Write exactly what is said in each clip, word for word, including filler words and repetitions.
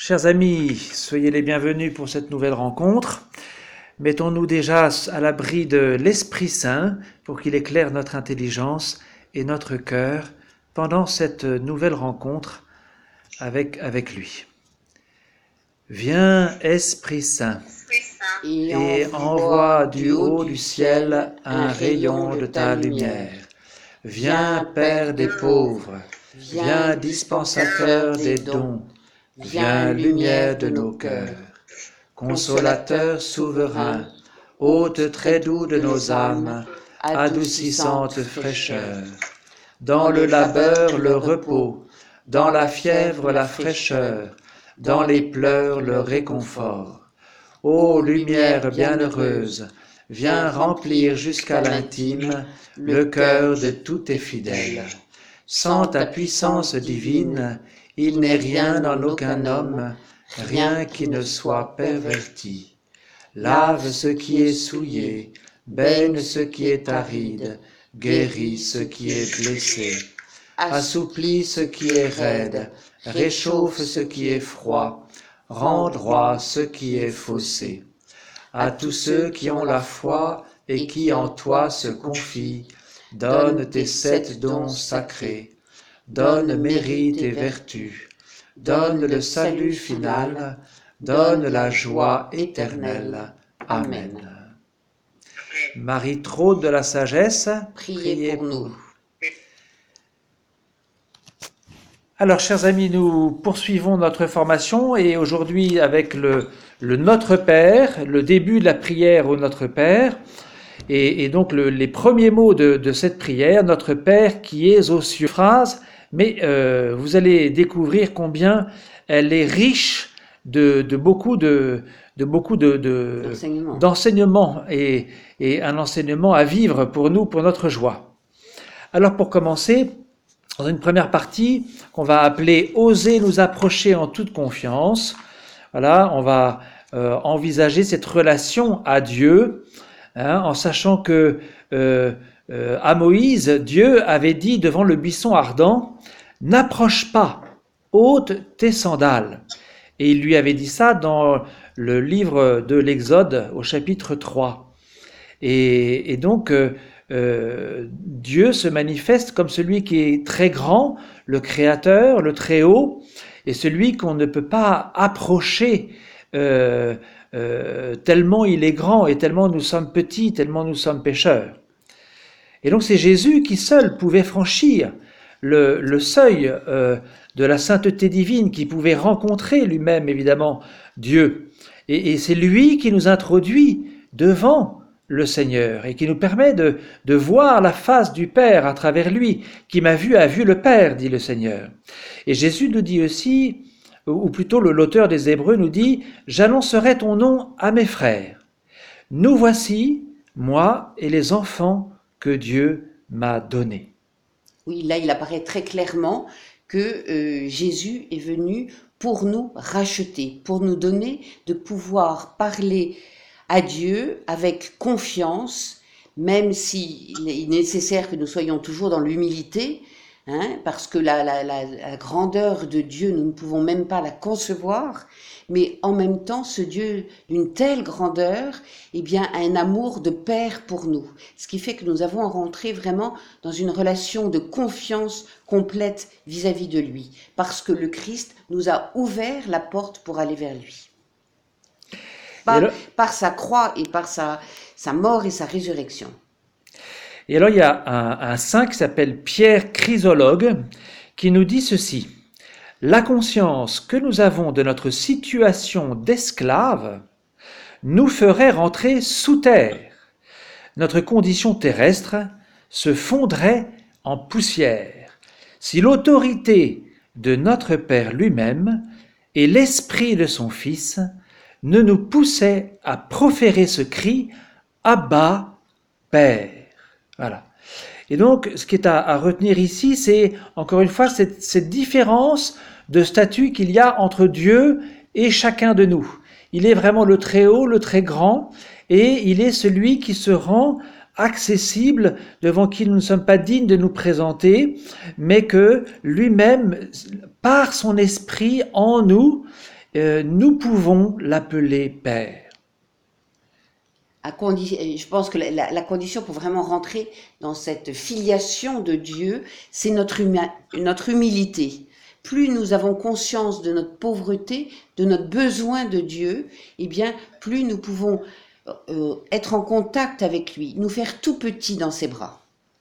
Chers amis, soyez les bienvenus pour cette nouvelle rencontre. Mettons-nous déjà à l'abri de l'Esprit Saint pour qu'il éclaire notre intelligence et notre cœur pendant cette nouvelle rencontre avec, avec lui. Viens, Esprit Saint, et envoie du haut du ciel un rayon de ta lumière. Viens, Père des pauvres, viens, dispensateur des dons, viens, lumière de nos cœurs, consolateur souverain, hôte très doux de nos âmes, adoucissante fraîcheur. Dans le labeur, le repos, dans la fièvre, la fraîcheur, dans les pleurs, le réconfort. Ô lumière bienheureuse, viens remplir jusqu'à l'intime le cœur de tous tes fidèles. Sans ta puissance divine, il n'est rien en aucun homme, rien qui ne soit perverti. Lave ce qui est souillé, baigne ce qui est aride, guéris ce qui est blessé. Assouplis ce qui est raide, réchauffe ce qui est froid, rends droit ce qui est faussé. À tous ceux qui ont la foi et qui en toi se confient, donne tes sept dons sacrés, donne mérite et vertu, donne le salut final, donne la joie éternelle. Amen. Marie, trône de la sagesse, priez, priez pour nous. Alors, chers amis, nous poursuivons notre formation et aujourd'hui avec le, le Notre Père, le début de la prière au Notre Père. Et, et donc le, les premiers mots de, de cette prière, Notre Père qui es aux cieux. Phrase, mais euh, vous allez découvrir combien elle est riche de, de beaucoup de, de beaucoup de, de Enseignement. d'enseignements et, et un enseignement à vivre pour nous, pour notre joie. Alors pour commencer, dans une première partie qu'on va appeler « Oser nous approcher en toute confiance », voilà, on va euh, envisager cette relation à Dieu, hein, en sachant que euh, euh, à Moïse, Dieu avait dit devant le buisson ardent « N'approche pas, ôte tes sandales ». Et il lui avait dit ça dans le livre de l'Exode au chapitre trois. Et, et donc, euh, euh, Dieu se manifeste comme celui qui est très grand, le Créateur, le Très-Haut, et celui qu'on ne peut pas approcher euh, euh, tellement il est grand et tellement nous sommes petits, tellement nous sommes pécheurs. Et donc c'est Jésus qui seul pouvait franchir le, le seuil euh, de la sainteté divine, qui pouvait rencontrer lui-même évidemment Dieu. Et, et c'est lui qui nous introduit devant le Seigneur et qui nous permet de, de voir la face du Père à travers lui. Qui m'a vu a vu le Père, dit le Seigneur. Et Jésus nous dit aussi, ou plutôt l'auteur des Hébreux nous dit « J'annoncerai ton nom à mes frères. Nous voici, moi et les enfants que Dieu m'a donnés. » Oui, là il apparaît très clairement que euh, Jésus est venu pour nous racheter, pour nous donner de pouvoir parler à Dieu avec confiance, même s'il est nécessaire que nous soyons toujours dans l'humilité, hein, parce que la, la, la, la grandeur de Dieu, nous ne pouvons même pas la concevoir, mais en même temps, ce Dieu d'une telle grandeur, eh bien, a un amour de Père pour nous, ce qui fait que nous avons rentré vraiment dans une relation de confiance complète vis-à-vis de lui, parce que le Christ nous a ouvert la porte pour aller vers lui. Par, là, par sa croix et par sa, sa mort et sa résurrection. Et alors il y a un, un saint qui s'appelle Pierre Chrysologue qui nous dit ceci. La conscience que nous avons de notre situation d'esclave nous ferait rentrer sous terre. Notre condition terrestre se fondrait en poussière. Si l'autorité de notre Père lui-même et l'esprit de son Fils ne nous poussait à proférer ce cri « Abba, Père ». Voilà. Et donc, ce qui est à, à retenir ici, c'est encore une fois cette, cette différence de statut qu'il y a entre Dieu et chacun de nous. Il est vraiment le très haut, le très grand, et il est celui qui se rend accessible, devant qui nous ne sommes pas dignes de nous présenter, mais que lui-même, par son esprit en nous, euh, nous pouvons l'appeler Père. À condi- je pense que la, la- la condition pour vraiment rentrer dans cette filiation de Dieu, c'est notre, huma- notre humilité. Plus nous avons conscience de notre pauvreté, de notre besoin de Dieu, eh bien, plus nous pouvons euh, être en contact avec lui, nous faire tout petits dans ses bras.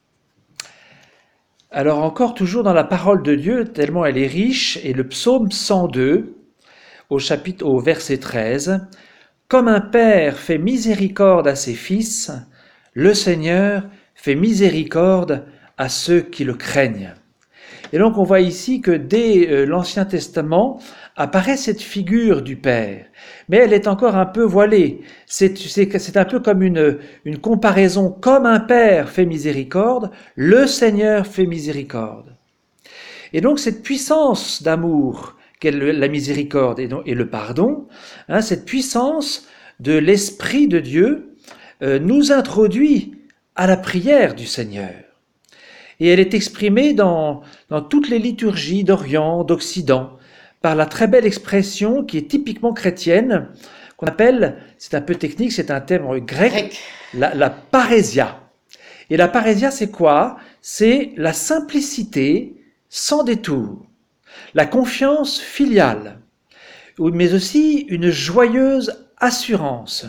Alors encore toujours dans la parole de Dieu, tellement elle est riche, et le psaume cent deux, au chapitre, au verset treize, « Comme un père fait miséricorde à ses fils, le Seigneur fait miséricorde à ceux qui le craignent. » Et donc on voit ici que dès l'Ancien Testament apparaît cette figure du Père, mais elle est encore un peu voilée. C'est, c'est, c'est un peu comme une, une comparaison, comme un Père fait miséricorde, le Seigneur fait miséricorde. Et donc cette puissance d'amour qu'est la miséricorde et, donc, et le pardon, hein, cette puissance de l'Esprit de Dieu euh, nous introduit à la prière du Seigneur. Et elle est exprimée dans, dans toutes les liturgies d'Orient, d'Occident, par la très belle expression qui est typiquement chrétienne, qu'on appelle, c'est un peu technique, c'est un terme grec, grec. La, la parésia. Et la parésia, c'est quoi? C'est la simplicité sans détour, la confiance filiale, mais aussi une joyeuse assurance,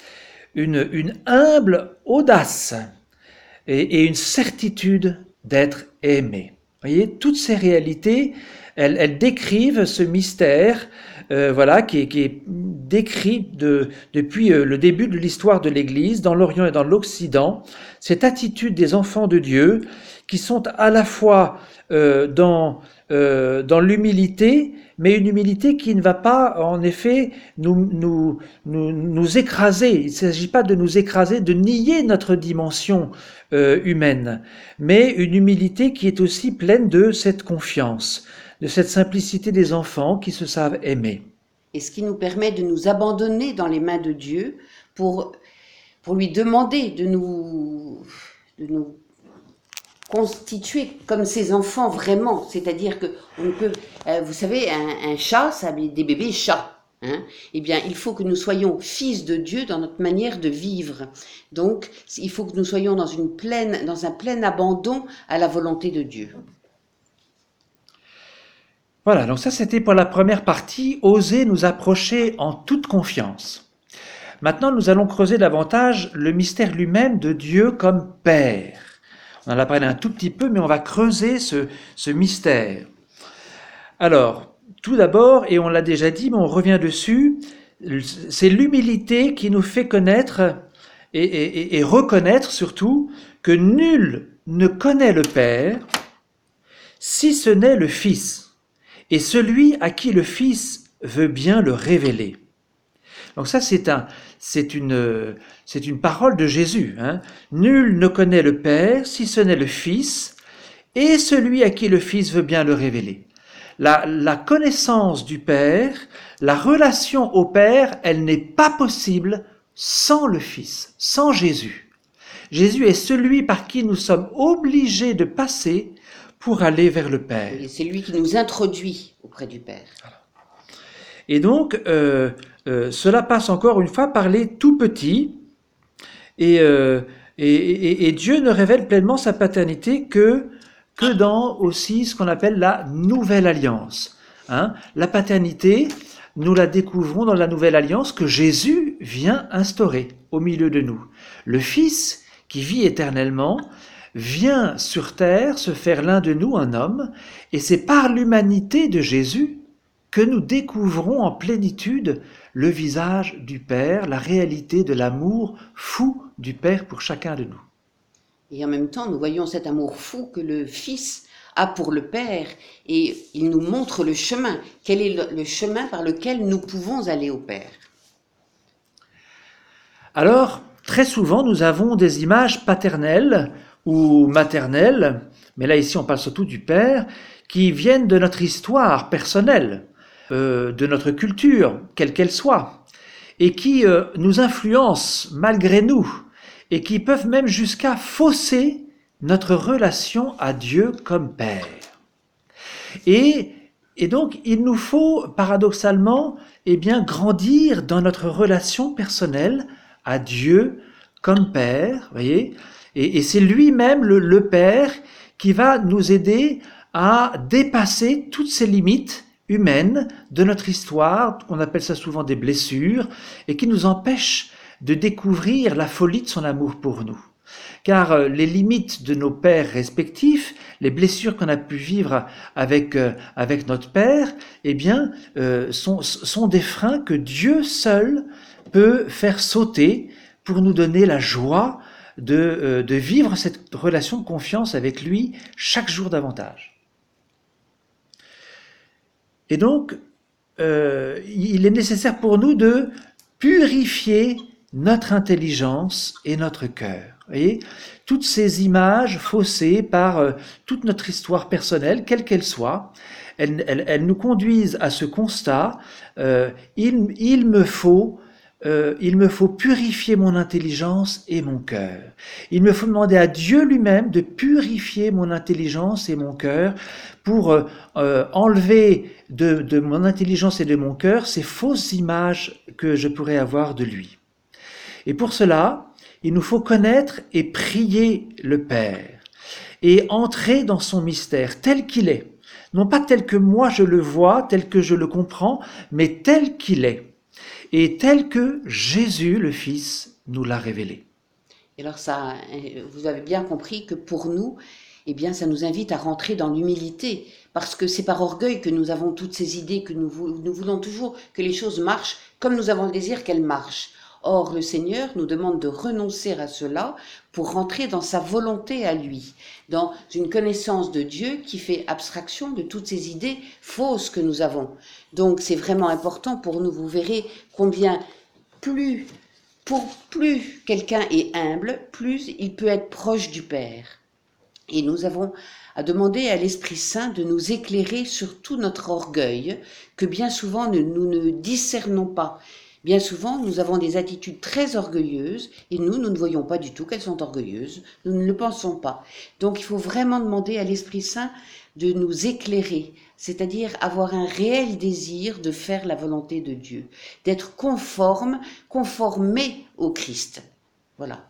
une, une humble audace et, et une certitude d'être aimé. Vous voyez, toutes ces réalités, elles, elles décrivent ce mystère, euh, voilà, qui est, qui est décrit de, depuis euh, le début de l'histoire de l'Église, dans l'Orient et dans l'Occident, cette attitude des enfants de Dieu qui sont à la fois euh, dans, euh, dans l'humilité, mais une humilité qui ne va pas, en effet, nous, nous, nous, nous écraser. Il ne s'agit pas de nous écraser, de nier notre dimension euh, humaine, mais une humilité qui est aussi pleine de cette confiance, de cette simplicité des enfants qui se savent aimer. Et ce qui nous permet de nous abandonner dans les mains de Dieu pour, pour lui demander de nous, de nous constituer comme ses enfants vraiment. C'est-à-dire que on peut, euh, vous savez, un, un chat, ça a des bébés chats. Hein, eh bien, il faut que nous soyons fils de Dieu dans notre manière de vivre. Donc, il faut que nous soyons dans, une pleine, dans un plein abandon à la volonté de Dieu. Voilà, donc ça c'était pour la première partie, oser nous approcher en toute confiance. Maintenant, nous allons creuser davantage le mystère lui-même de Dieu comme Père. On en a parlé un tout petit peu, mais on va creuser ce, ce mystère. Alors, tout d'abord, et on l'a déjà dit, mais on revient dessus, c'est l'humilité qui nous fait connaître et, et, et reconnaître surtout que nul ne connaît le Père si ce n'est le Fils, et celui à qui le Fils veut bien le révéler. Donc ça, c'est, un, c'est, une, c'est une parole de Jésus. Hein. Nul ne connaît le Père si ce n'est le Fils, et celui à qui le Fils veut bien le révéler. La, la connaissance du Père, la relation au Père, elle n'est pas possible sans le Fils, sans Jésus. Jésus est celui par qui nous sommes obligés de passer pour aller vers le Père. Et c'est lui qui nous introduit auprès du Père. Et donc, euh, euh, cela passe encore une fois par les tout petits, et, euh, et, et, et Dieu ne révèle pleinement sa paternité que que dans aussi ce qu'on appelle la nouvelle alliance. Hein, la paternité, nous la découvrons dans la nouvelle alliance que Jésus vient instaurer au milieu de nous. Le Fils, qui vit éternellement, vient sur terre se faire l'un de nous un homme, et c'est par l'humanité de Jésus que nous découvrons en plénitude le visage du Père, la réalité de l'amour fou du Père pour chacun de nous. Et en même temps, nous voyons cet amour fou que le Fils a pour le Père, et il nous montre le chemin. Quel est le, le chemin par lequel nous pouvons aller au Père? Alors, très souvent, nous avons des images paternelles ou maternelles, mais là ici on parle surtout du Père, qui viennent de notre histoire personnelle, euh, de notre culture, quelle qu'elle soit, et qui euh, nous influencent malgré nous, et qui peuvent même jusqu'à fausser notre relation à Dieu comme Père. Et Et donc, il nous faut, paradoxalement, eh bien, grandir dans notre relation personnelle à Dieu comme Père, voyez, et, et c'est lui-même, le, le Père, qui va nous aider à dépasser toutes ces limites humaines de notre histoire, on appelle ça souvent des blessures, et qui nous empêchent de découvrir la folie de son amour pour nous. Car les limites de nos pères respectifs, les blessures qu'on a pu vivre avec, euh, avec notre père, eh bien, euh, sont, sont des freins que Dieu seul peut faire sauter pour nous donner la joie de, euh, de vivre cette relation de confiance avec lui chaque jour davantage. Et donc, euh, il est nécessaire pour nous de purifier notre intelligence et notre cœur. Vous voyez, toutes ces images faussées par euh, toute notre histoire personnelle, quelle qu'elle soit, elles, elles, elles nous conduisent à ce constat, euh, il, il, me faut, euh, il me faut purifier mon intelligence et mon cœur. Il me faut demander à Dieu lui-même de purifier mon intelligence et mon cœur pour euh, euh, enlever de, de mon intelligence et de mon cœur ces fausses images que je pourrais avoir de lui. Et pour cela, il nous faut connaître et prier le Père et entrer dans son mystère tel qu'il est. Non pas tel que moi je le vois, tel que je le comprends, mais tel qu'il est. Et tel que Jésus, le Fils, nous l'a révélé. Et alors ça, vous avez bien compris que pour nous, eh bien, ça nous invite à rentrer dans l'humilité, parce que c'est par orgueil que nous avons toutes ces idées, que nous, nous voulons toujours que les choses marchent comme nous avons le désir qu'elles marchent. Or, le Seigneur nous demande de renoncer à cela pour rentrer dans sa volonté à lui, dans une connaissance de Dieu qui fait abstraction de toutes ces idées fausses que nous avons. Donc, c'est vraiment important pour nous. Vous verrez combien plus, pour plus quelqu'un est humble, plus il peut être proche du Père. Et nous avons à demander à l'Esprit Saint de nous éclairer sur tout notre orgueil, que bien souvent nous, nous ne discernons pas. Bien souvent, nous avons des attitudes très orgueilleuses et nous, nous ne voyons pas du tout qu'elles sont orgueilleuses. Nous ne le pensons pas. Donc, il faut vraiment demander à l'Esprit Saint de nous éclairer, c'est-à-dire avoir un réel désir de faire la volonté de Dieu, d'être conforme, conformé au Christ. Voilà.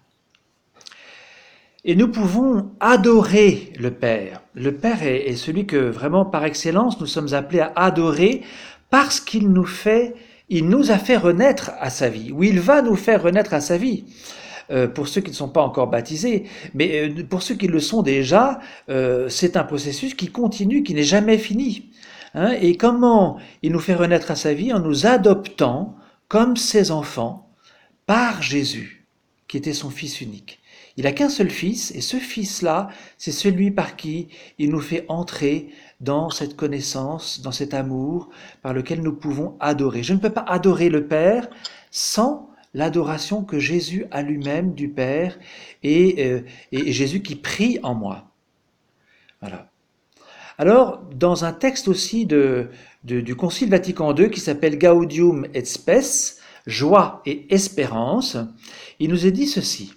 Et nous pouvons adorer le Père. Le Père est, est celui que vraiment, par excellence, nous sommes appelés à adorer parce qu'il nous fait... Il nous a fait renaître à sa vie, ou il va nous faire renaître à sa vie, euh, pour ceux qui ne sont pas encore baptisés. Mais euh, pour ceux qui le sont déjà, euh, c'est un processus qui continue, qui n'est jamais fini. Hein, et comment il nous fait renaître à sa vie? En nous adoptant comme ses enfants par Jésus, qui était son Fils unique. Il n'a qu'un seul Fils, et ce Fils-là, c'est celui par qui il nous fait entrer dans cette connaissance, dans cet amour par lequel nous pouvons adorer. Je ne peux pas adorer le Père sans l'adoration que Jésus a lui-même du Père et, euh, et Jésus qui prie en moi. Voilà. Alors, dans un texte aussi de, de, du Concile Vatican deux qui s'appelle Gaudium et Spes, joie et espérance, il nous est dit ceci.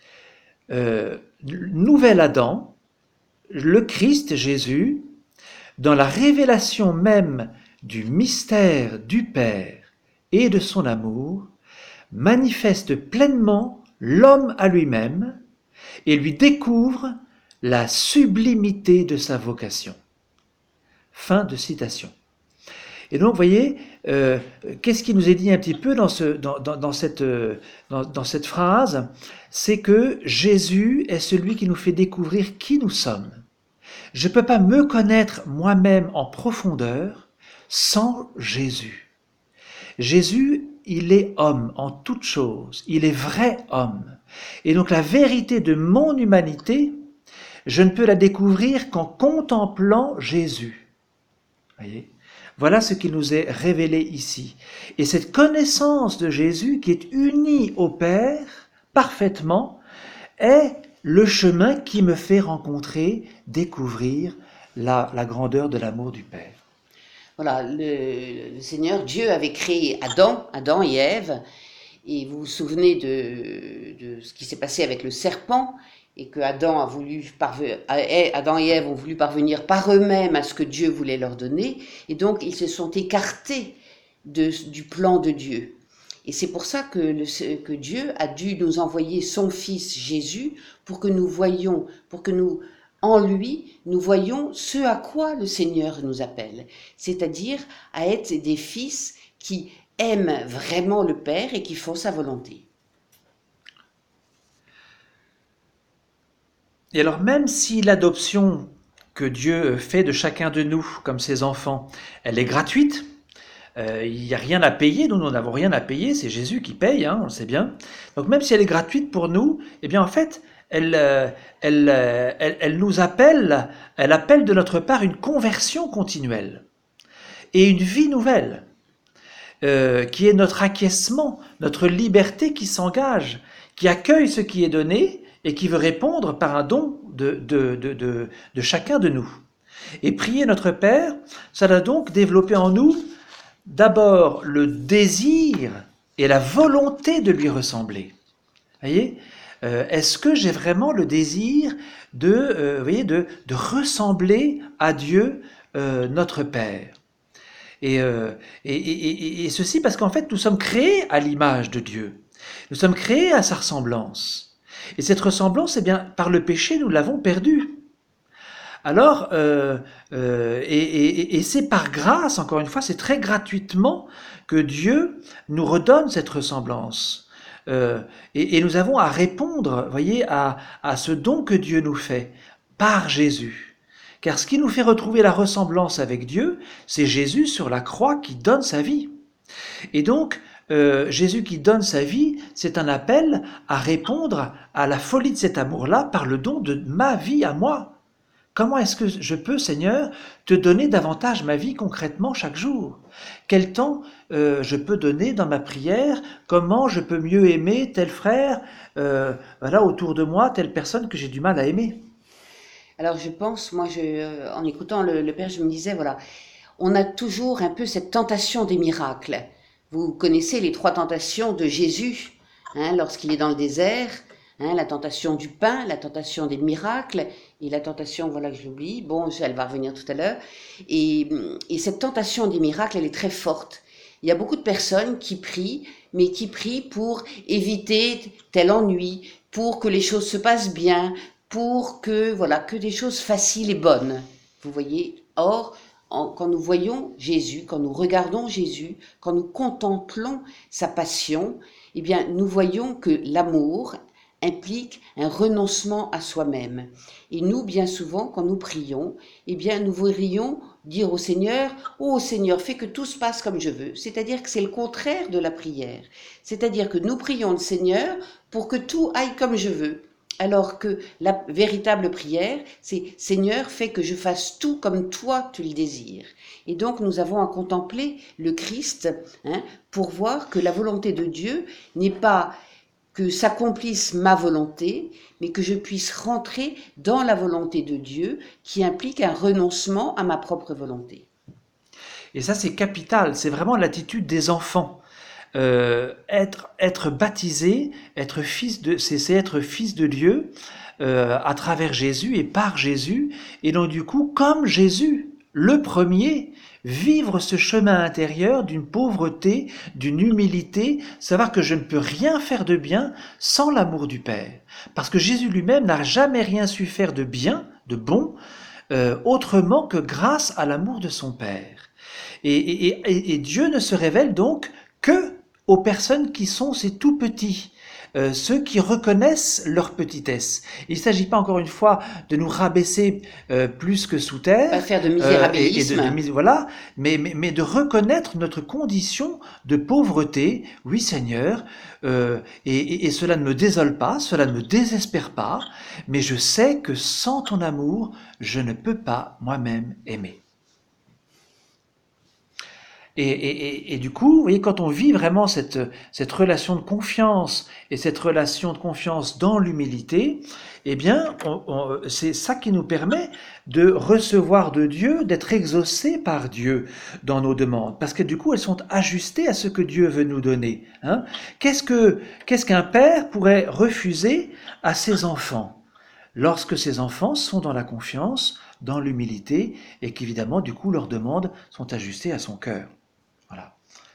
Euh, nouvel Adam, le Christ Jésus, dans la révélation même du mystère du Père et de son amour, manifeste pleinement l'homme à lui-même et lui découvre la sublimité de sa vocation. Fin de citation. Et donc, vous voyez, euh, qu'est-ce qui nous est dit un petit peu dans, ce, dans, dans, dans, cette, dans, dans cette phrase? C'est que Jésus est celui qui nous fait découvrir qui nous sommes. Je ne peux pas me connaître moi-même en profondeur sans Jésus. Jésus, il est homme en toutes choses, il est vrai homme. Et donc la vérité de mon humanité, je ne peux la découvrir qu'en contemplant Jésus. Voyez ? Voilà ce qui nous est révélé ici. Et cette connaissance de Jésus qui est unie au Père parfaitement est le chemin qui me fait rencontrer, découvrir la, la grandeur de l'amour du Père. Voilà, le, le Seigneur, Dieu avait créé Adam, Adam et Ève, et vous vous souvenez de, de ce qui s'est passé avec le serpent, et que Adam, a voulu parve- Adam et Ève ont voulu parvenir par eux-mêmes à ce que Dieu voulait leur donner, et donc ils se sont écartés de, du plan de Dieu. Et c'est pour ça que, le, que Dieu a dû nous envoyer son Fils Jésus pour que nous voyions, pour que nous, en lui, nous voyions ce à quoi le Seigneur nous appelle, c'est-à-dire à être des fils qui aiment vraiment le Père et qui font sa volonté. Et alors même si l'adoption que Dieu fait de chacun de nous comme ses enfants, elle est gratuite, euh, il n'y a rien à payer, nous, nous n'avons rien à payer, c'est Jésus qui paye, hein, on le sait bien. Donc même si elle est gratuite pour nous, eh bien en fait, elle, euh, elle, euh, elle, elle nous appelle, elle appelle de notre part une conversion continuelle et une vie nouvelle, euh, qui est notre acquiescement, notre liberté qui s'engage, qui accueille ce qui est donné et qui veut répondre par un don de, de, de, de, de chacun de nous. Et prier notre Père, ça doit donc développer en nous d'abord le désir et la volonté de lui ressembler. Voyez, euh, est-ce que j'ai vraiment le désir de, euh, voyez, de, de ressembler à Dieu, euh, notre Père? Et, euh, et, et, et ceci parce qu'en fait, nous sommes créés à l'image de Dieu. Nous sommes créés à sa ressemblance. Et cette ressemblance, eh bien, par le péché, nous l'avons perdue. Alors, euh, euh, et, et, et c'est par grâce, encore une fois, c'est très gratuitement que Dieu nous redonne cette ressemblance. Euh, et, et nous avons à répondre, voyez, à, à ce don que Dieu nous fait par Jésus. Car ce qui nous fait retrouver la ressemblance avec Dieu, c'est Jésus sur la croix qui donne sa vie. Et donc, euh, Jésus qui donne sa vie, c'est un appel à répondre à la folie de cet amour-là par le don de ma vie à moi. Comment est-ce que je peux, Seigneur, te donner davantage ma vie concrètement chaque jour? Quel temps euh, je peux donner dans ma prière? Comment je peux mieux aimer tel frère, euh, voilà, autour de moi, telle personne que j'ai du mal à aimer? Alors je pense, moi, je, en écoutant le, le Père, je me disais, voilà, on a toujours un peu cette tentation des miracles. Vous connaissez les trois tentations de Jésus, hein, lorsqu'il est dans le désert, hein, la tentation du pain, la tentation des miracles, et la tentation, voilà que j'oublie, bon, elle va revenir tout à l'heure, et, et cette tentation des miracles, elle est très forte. Il y a beaucoup de personnes qui prient, mais qui prient pour éviter tel ennui, pour que les choses se passent bien, pour que, voilà, que des choses faciles et bonnes. Vous voyez, or, en, quand nous voyons Jésus, quand nous regardons Jésus, quand nous contemplons sa passion, eh bien, nous voyons que l'amour implique un renoncement à soi-même. Et nous, bien souvent, quand nous prions, eh bien, nous voudrions dire au Seigneur, « Oh Seigneur, fais que tout se passe comme je veux ». C'est-à-dire que c'est le contraire de la prière. C'est-à-dire que nous prions le Seigneur pour que tout aille comme je veux. Alors que la véritable prière, c'est « Seigneur, fais que je fasse tout comme toi tu le désires ». Et donc nous avons à contempler le Christ, hein, pour voir que la volonté de Dieu n'est pas que s'accomplisse ma volonté, mais que je puisse rentrer dans la volonté de Dieu qui implique un renoncement à ma propre volonté. Et ça, c'est capital, c'est vraiment l'attitude des enfants. Euh, être, être baptisé, être fils de, c'est, c'est être fils de Dieu euh, à travers Jésus et par Jésus, et donc du coup, comme Jésus, le premier, vivre ce chemin intérieur d'une pauvreté, d'une humilité, savoir que je ne peux rien faire de bien sans l'amour du Père. Parce que Jésus lui-même n'a jamais rien su faire de bien, de bon, euh, autrement que grâce à l'amour de son Père. Et, et, et, et Dieu ne se révèle donc que aux personnes qui sont ces tout petits, euh, ceux qui reconnaissent leur petitesse. Il ne s'agit pas encore une fois de nous rabaisser euh, plus que sous terre, pas faire de misérabilisme, euh, et, et de, de, voilà, mais, mais, mais de reconnaître notre condition de pauvreté. Oui, Seigneur, euh, et, et, et cela ne me désole pas, cela ne me désespère pas, mais je sais que sans ton amour, je ne peux pas moi-même aimer. Et, et, et du coup, vous voyez, quand on vit vraiment cette, cette relation de confiance et cette relation de confiance dans l'humilité, eh bien, on, on, c'est ça qui nous permet de recevoir de Dieu, d'être exaucés par Dieu dans nos demandes, parce que du coup, elles sont ajustées à ce que Dieu veut nous donner. Hein. Qu'est-ce que, qu'est-ce qu'un père pourrait refuser à ses enfants? lorsque ces enfants sont dans la confiance, dans l'humilité, et qu'évidemment, du coup, leurs demandes sont ajustées à son cœur. Voilà.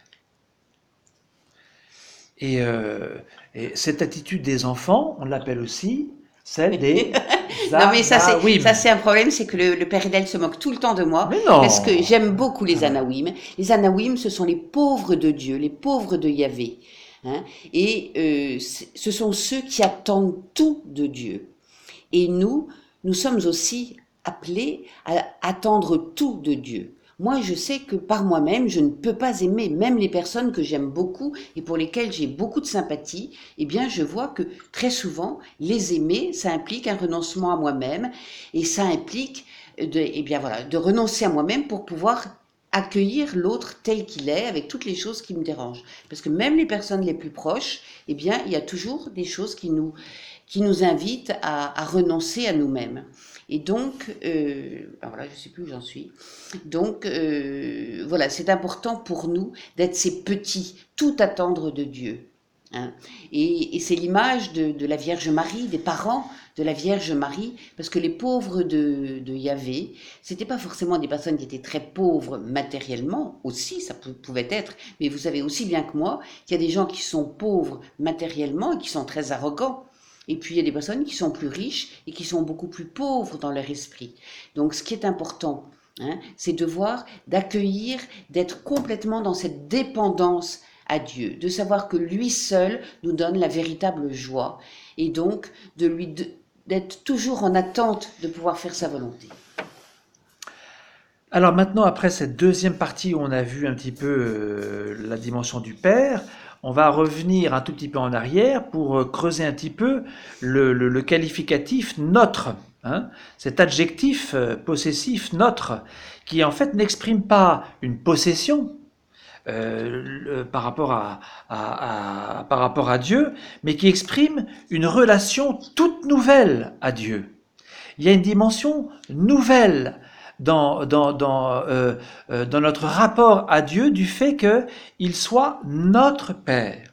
Et, euh, et cette attitude des enfants, on l'appelle aussi celle des non mais ça c'est ça c'est un problème, c'est que le, le père Hidel se moque tout le temps de moi parce que j'aime beaucoup les Anawim. Les Anawim, ce sont les pauvres de Dieu, les pauvres de Yahvé, hein, et euh, ce sont ceux qui attendent tout de Dieu. Et nous, nous sommes aussi appelés à attendre tout de Dieu. Moi, je sais que par moi-même, je ne peux pas aimer, même les personnes que j'aime beaucoup et pour lesquelles j'ai beaucoup de sympathie. Eh bien, je vois que très souvent, les aimer, ça implique un renoncement à moi-même et ça implique de, eh bien voilà, de renoncer à moi-même pour pouvoir accueillir l'autre tel qu'il est, avec toutes les choses qui me dérangent. Parce que même les personnes les plus proches, eh bien, il y a toujours des choses qui nous, qui nous invitent à, à renoncer à nous-mêmes. Et donc, euh, ben voilà, je ne sais plus où j'en suis. Donc, euh, voilà, c'est important pour nous d'être ces petits, tout attendre de Dieu. Hein. Et, et c'est l'image de, de la Vierge Marie, des parents de la Vierge Marie, parce que les pauvres de, de Yahvé, c'était pas forcément des personnes qui étaient très pauvres matériellement, aussi, ça pouvait être, mais vous savez aussi bien que moi qu'il y a des gens qui sont pauvres matériellement et qui sont très arrogants. Et puis il y a des personnes qui sont plus riches et qui sont beaucoup plus pauvres dans leur esprit. Donc ce qui est important, hein, c'est de voir, d'accueillir, d'être complètement dans cette dépendance à Dieu, de savoir que lui seul nous donne la véritable joie et donc de lui d'être toujours en attente de pouvoir faire sa volonté. Alors maintenant, après cette deuxième partie où on a vu un petit peu euh, la dimension du Père, on va revenir un tout petit peu en arrière pour creuser un petit peu le, le, le qualificatif notre, hein, cet adjectif euh, possessif notre, qui en fait n'exprime pas une possession euh, le, par, rapport à, à, à, par rapport à Dieu, mais qui exprime une relation toute nouvelle à Dieu. Il y a une dimension nouvelle dans, dans, dans, euh, euh, dans notre rapport à Dieu du fait qu'il soit notre Père.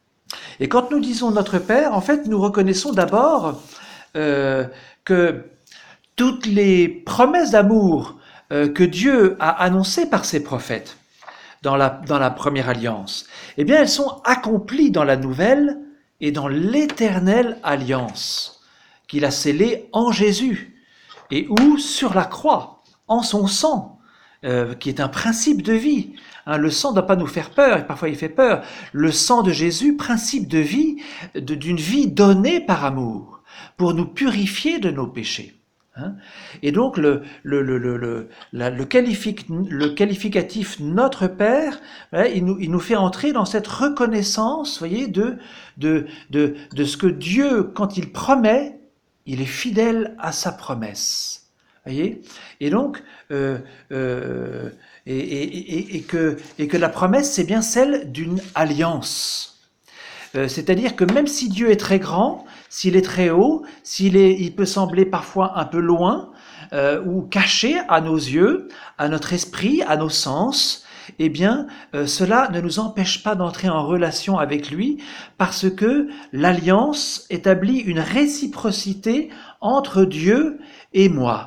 Et quand nous disons notre Père, en fait, nous reconnaissons d'abord euh, que toutes les promesses d'amour euh, que Dieu a annoncées par ses prophètes dans la, dans la première alliance, eh bien, elles sont accomplies dans la nouvelle et dans l'éternelle alliance qu'il a scellée en Jésus et où, sur la croix, en son sang, euh, qui est un principe de vie. Hein, le sang ne doit pas nous faire peur, et parfois il fait peur. Le sang de Jésus, principe de vie, de, d'une vie donnée par amour, pour nous purifier de nos péchés. Hein. Et donc le, le, le, le, le, la, le, qualific, le qualificatif notre Père, hein, il, nous, il nous fait entrer dans cette reconnaissance, voyez, de, de, de, de ce que Dieu, quand il promet, il est fidèle à sa promesse. Voyez, et donc, euh, euh, et, et, et, et, que, et que la promesse, c'est bien celle d'une alliance. Euh, c'est-à-dire que même si Dieu est très grand, s'il est très haut, s'il est, il peut sembler parfois un peu loin, euh, ou caché à nos yeux, à notre esprit, à nos sens, eh bien, euh, cela ne nous empêche pas d'entrer en relation avec lui, parce que l'alliance établit une réciprocité entre Dieu et moi.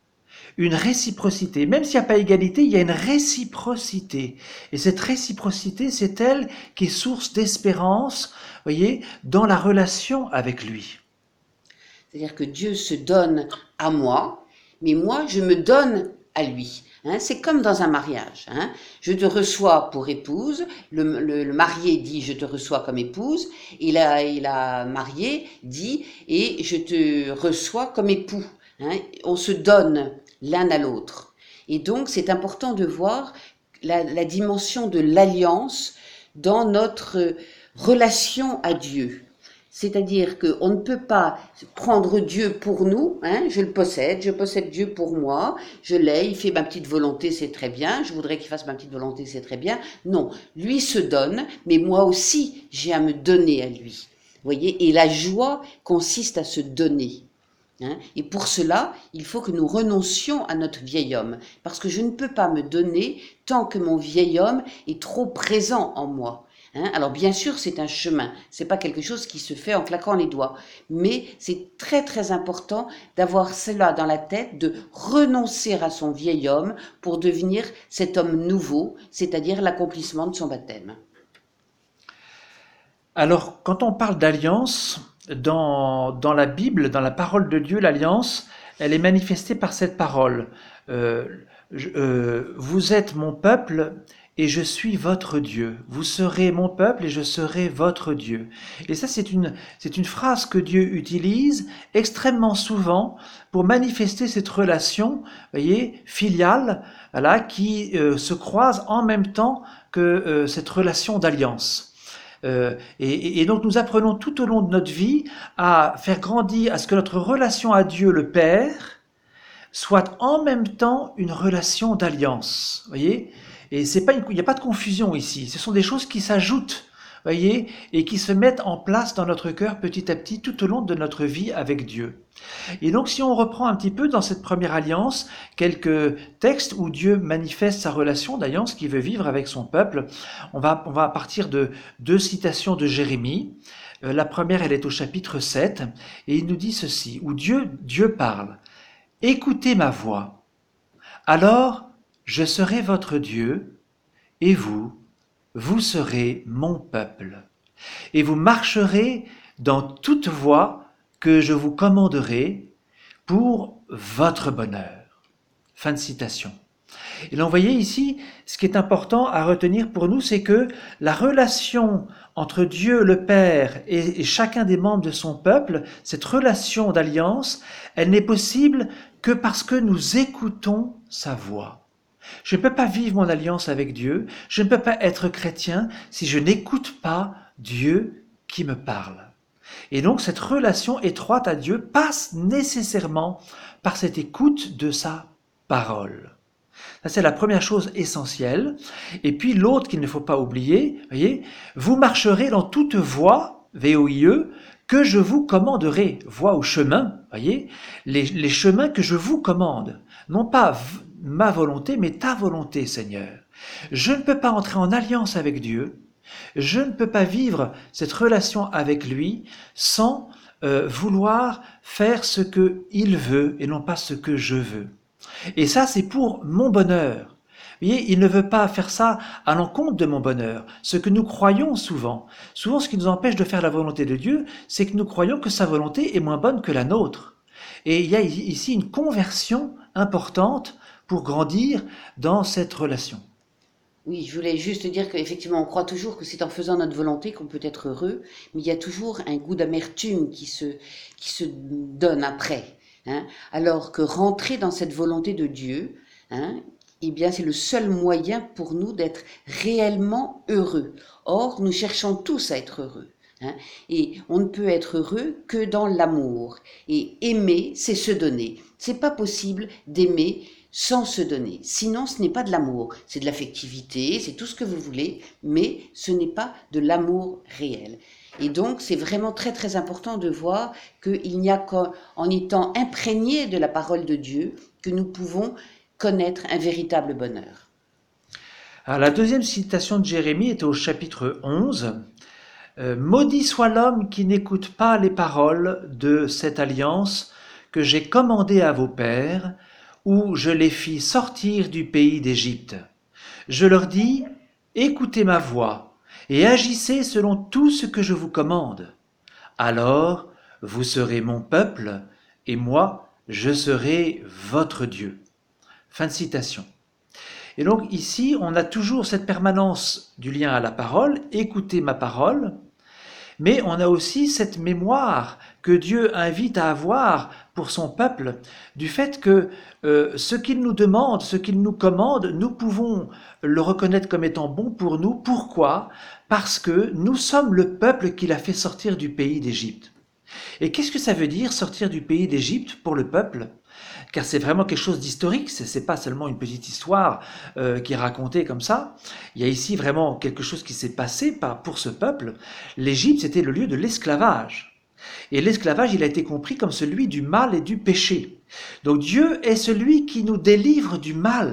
Une réciprocité. Même s'il n'y a pas égalité, il y a une réciprocité. Et cette réciprocité, c'est elle qui est source d'espérance, voyez, dans la relation avec lui. C'est-à-dire que Dieu se donne à moi, mais moi, je me donne à lui. Hein, c'est comme dans un mariage. Hein. Je te reçois pour épouse, le, le, le marié dit « je te reçois comme épouse » et la, et la mariée dit « et je te reçois comme époux ». Hein. On se donne l'un à l'autre. Et donc, c'est important de voir la, la dimension de l'alliance dans notre relation à Dieu. C'est-à-dire qu'on ne peut pas prendre Dieu pour nous, hein, je le possède, je possède Dieu pour moi, je l'ai, il fait ma petite volonté, c'est très bien, je voudrais qu'il fasse ma petite volonté, c'est très bien. Non, lui se donne, mais moi aussi, j'ai à me donner à lui. Vous voyez, et la joie consiste à se donner. Hein, et pour cela, il faut que nous renoncions à notre vieil homme, parce que je ne peux pas me donner tant que mon vieil homme est trop présent en moi. Hein, alors bien sûr, c'est un chemin, c'est pas quelque chose qui se fait en claquant les doigts, mais c'est très très important d'avoir cela dans la tête, de renoncer à son vieil homme pour devenir cet homme nouveau, c'est-à-dire l'accomplissement de son baptême. Alors, quand on parle d'alliance, dans, dans la Bible, dans la parole de Dieu, l'alliance, elle est manifestée par cette parole. Euh, je, euh, vous êtes mon peuple et je suis votre Dieu. Vous serez mon peuple et je serai votre Dieu. Et ça, c'est une, c'est une phrase que Dieu utilise extrêmement souvent pour manifester cette relation, voyez, filiale, voilà, qui euh, se croise en même temps que euh, cette relation d'alliance. Euh, et, et donc nous apprenons tout au long de notre vie à faire grandir, à ce que notre relation à Dieu le Père soit en même temps une relation d'alliance. Voyez ? Et c'est pas une, il n'y a pas de confusion ici. Ce sont des choses qui s'ajoutent, voyez, et qui se mettent en place dans notre cœur petit à petit tout au long de notre vie avec Dieu. Et donc si on reprend un petit peu dans cette première alliance quelques textes où Dieu manifeste sa relation d'alliance qu'il veut vivre avec son peuple, on va, on va partir de deux citations de Jérémie. Euh, la première, elle est au chapitre sept, et il nous dit ceci, où Dieu, Dieu parle. « Écoutez ma voix, alors je serai votre Dieu, et vous, vous serez mon peuple. Et vous marcherez dans toute voie que je vous commanderai pour votre bonheur. » Fin de citation. Et là, vous voyez ici, ce qui est important à retenir pour nous, c'est que la relation entre Dieu le Père et, et chacun des membres de son peuple, cette relation d'alliance, elle n'est possible que parce que nous écoutons sa voix. Je ne peux pas vivre mon alliance avec Dieu, je ne peux pas être chrétien si je n'écoute pas Dieu qui me parle. Et donc cette relation étroite à Dieu passe nécessairement par cette écoute de sa parole. Ça, c'est la première chose essentielle. Et puis l'autre qu'il ne faut pas oublier, voyez, vous marcherez dans toute voie, V O I E, que je vous commanderai. Voie ou chemin, voyez, les, les chemins que je vous commande. Non pas ma volonté, mais ta volonté, Seigneur. Je ne peux pas entrer en alliance avec Dieu. Je ne peux pas vivre cette relation avec lui sans euh, vouloir faire ce qu'il veut et non pas ce que je veux. Et ça, c'est pour mon bonheur. Vous voyez, il ne veut pas faire ça à l'encontre de mon bonheur. Ce que nous croyons souvent, souvent ce qui nous empêche de faire la volonté de Dieu, c'est que nous croyons que sa volonté est moins bonne que la nôtre. Et il y a ici une conversion importante pour grandir dans cette relation. Oui, je voulais juste dire qu'effectivement, on croit toujours que c'est en faisant notre volonté qu'on peut être heureux, mais il y a toujours un goût d'amertume qui se, qui se donne après. Hein, alors que rentrer dans cette volonté de Dieu, hein, eh bien, c'est le seul moyen pour nous d'être réellement heureux. Or, nous cherchons tous à être heureux. Hein, et on ne peut être heureux que dans l'amour. Et aimer, c'est se donner. C'est pas possible d'aimer sans se donner. Sinon, ce n'est pas de l'amour. C'est de l'affectivité, c'est tout ce que vous voulez, mais ce n'est pas de l'amour réel. Et donc, c'est vraiment très très important de voir qu'il n'y a qu'en étant imprégné de la parole de Dieu que nous pouvons connaître un véritable bonheur. Alors, la deuxième citation de Jérémie est au chapitre onze. Euh, « Maudit soit l'homme qui n'écoute pas les paroles de cette alliance que j'ai commandée à vos pères, où je les fis sortir du pays d'Égypte. Je leur dis, écoutez ma voix, et agissez selon tout ce que je vous commande. Alors vous serez mon peuple, et moi, je serai votre Dieu. » Fin de citation. Et donc ici, on a toujours cette permanence du lien à la parole, écoutez ma parole, mais on a aussi cette mémoire que Dieu invite à avoir pour son peuple, du fait que euh, ce qu'il nous demande, ce qu'il nous commande, nous pouvons le reconnaître comme étant bon pour nous. Pourquoi ? Parce que nous sommes le peuple qu'il a fait sortir du pays d'Égypte. Et qu'est-ce que ça veut dire sortir du pays d'Égypte pour le peuple ? Car c'est vraiment quelque chose d'historique, ce n'est pas seulement une petite histoire euh, qui est racontée comme ça. Il y a ici vraiment quelque chose qui s'est passé pour ce peuple. L'Égypte, c'était le lieu de l'esclavage. Et l'esclavage, il a été compris comme celui du mal et du péché. Donc Dieu est celui qui nous délivre du mal.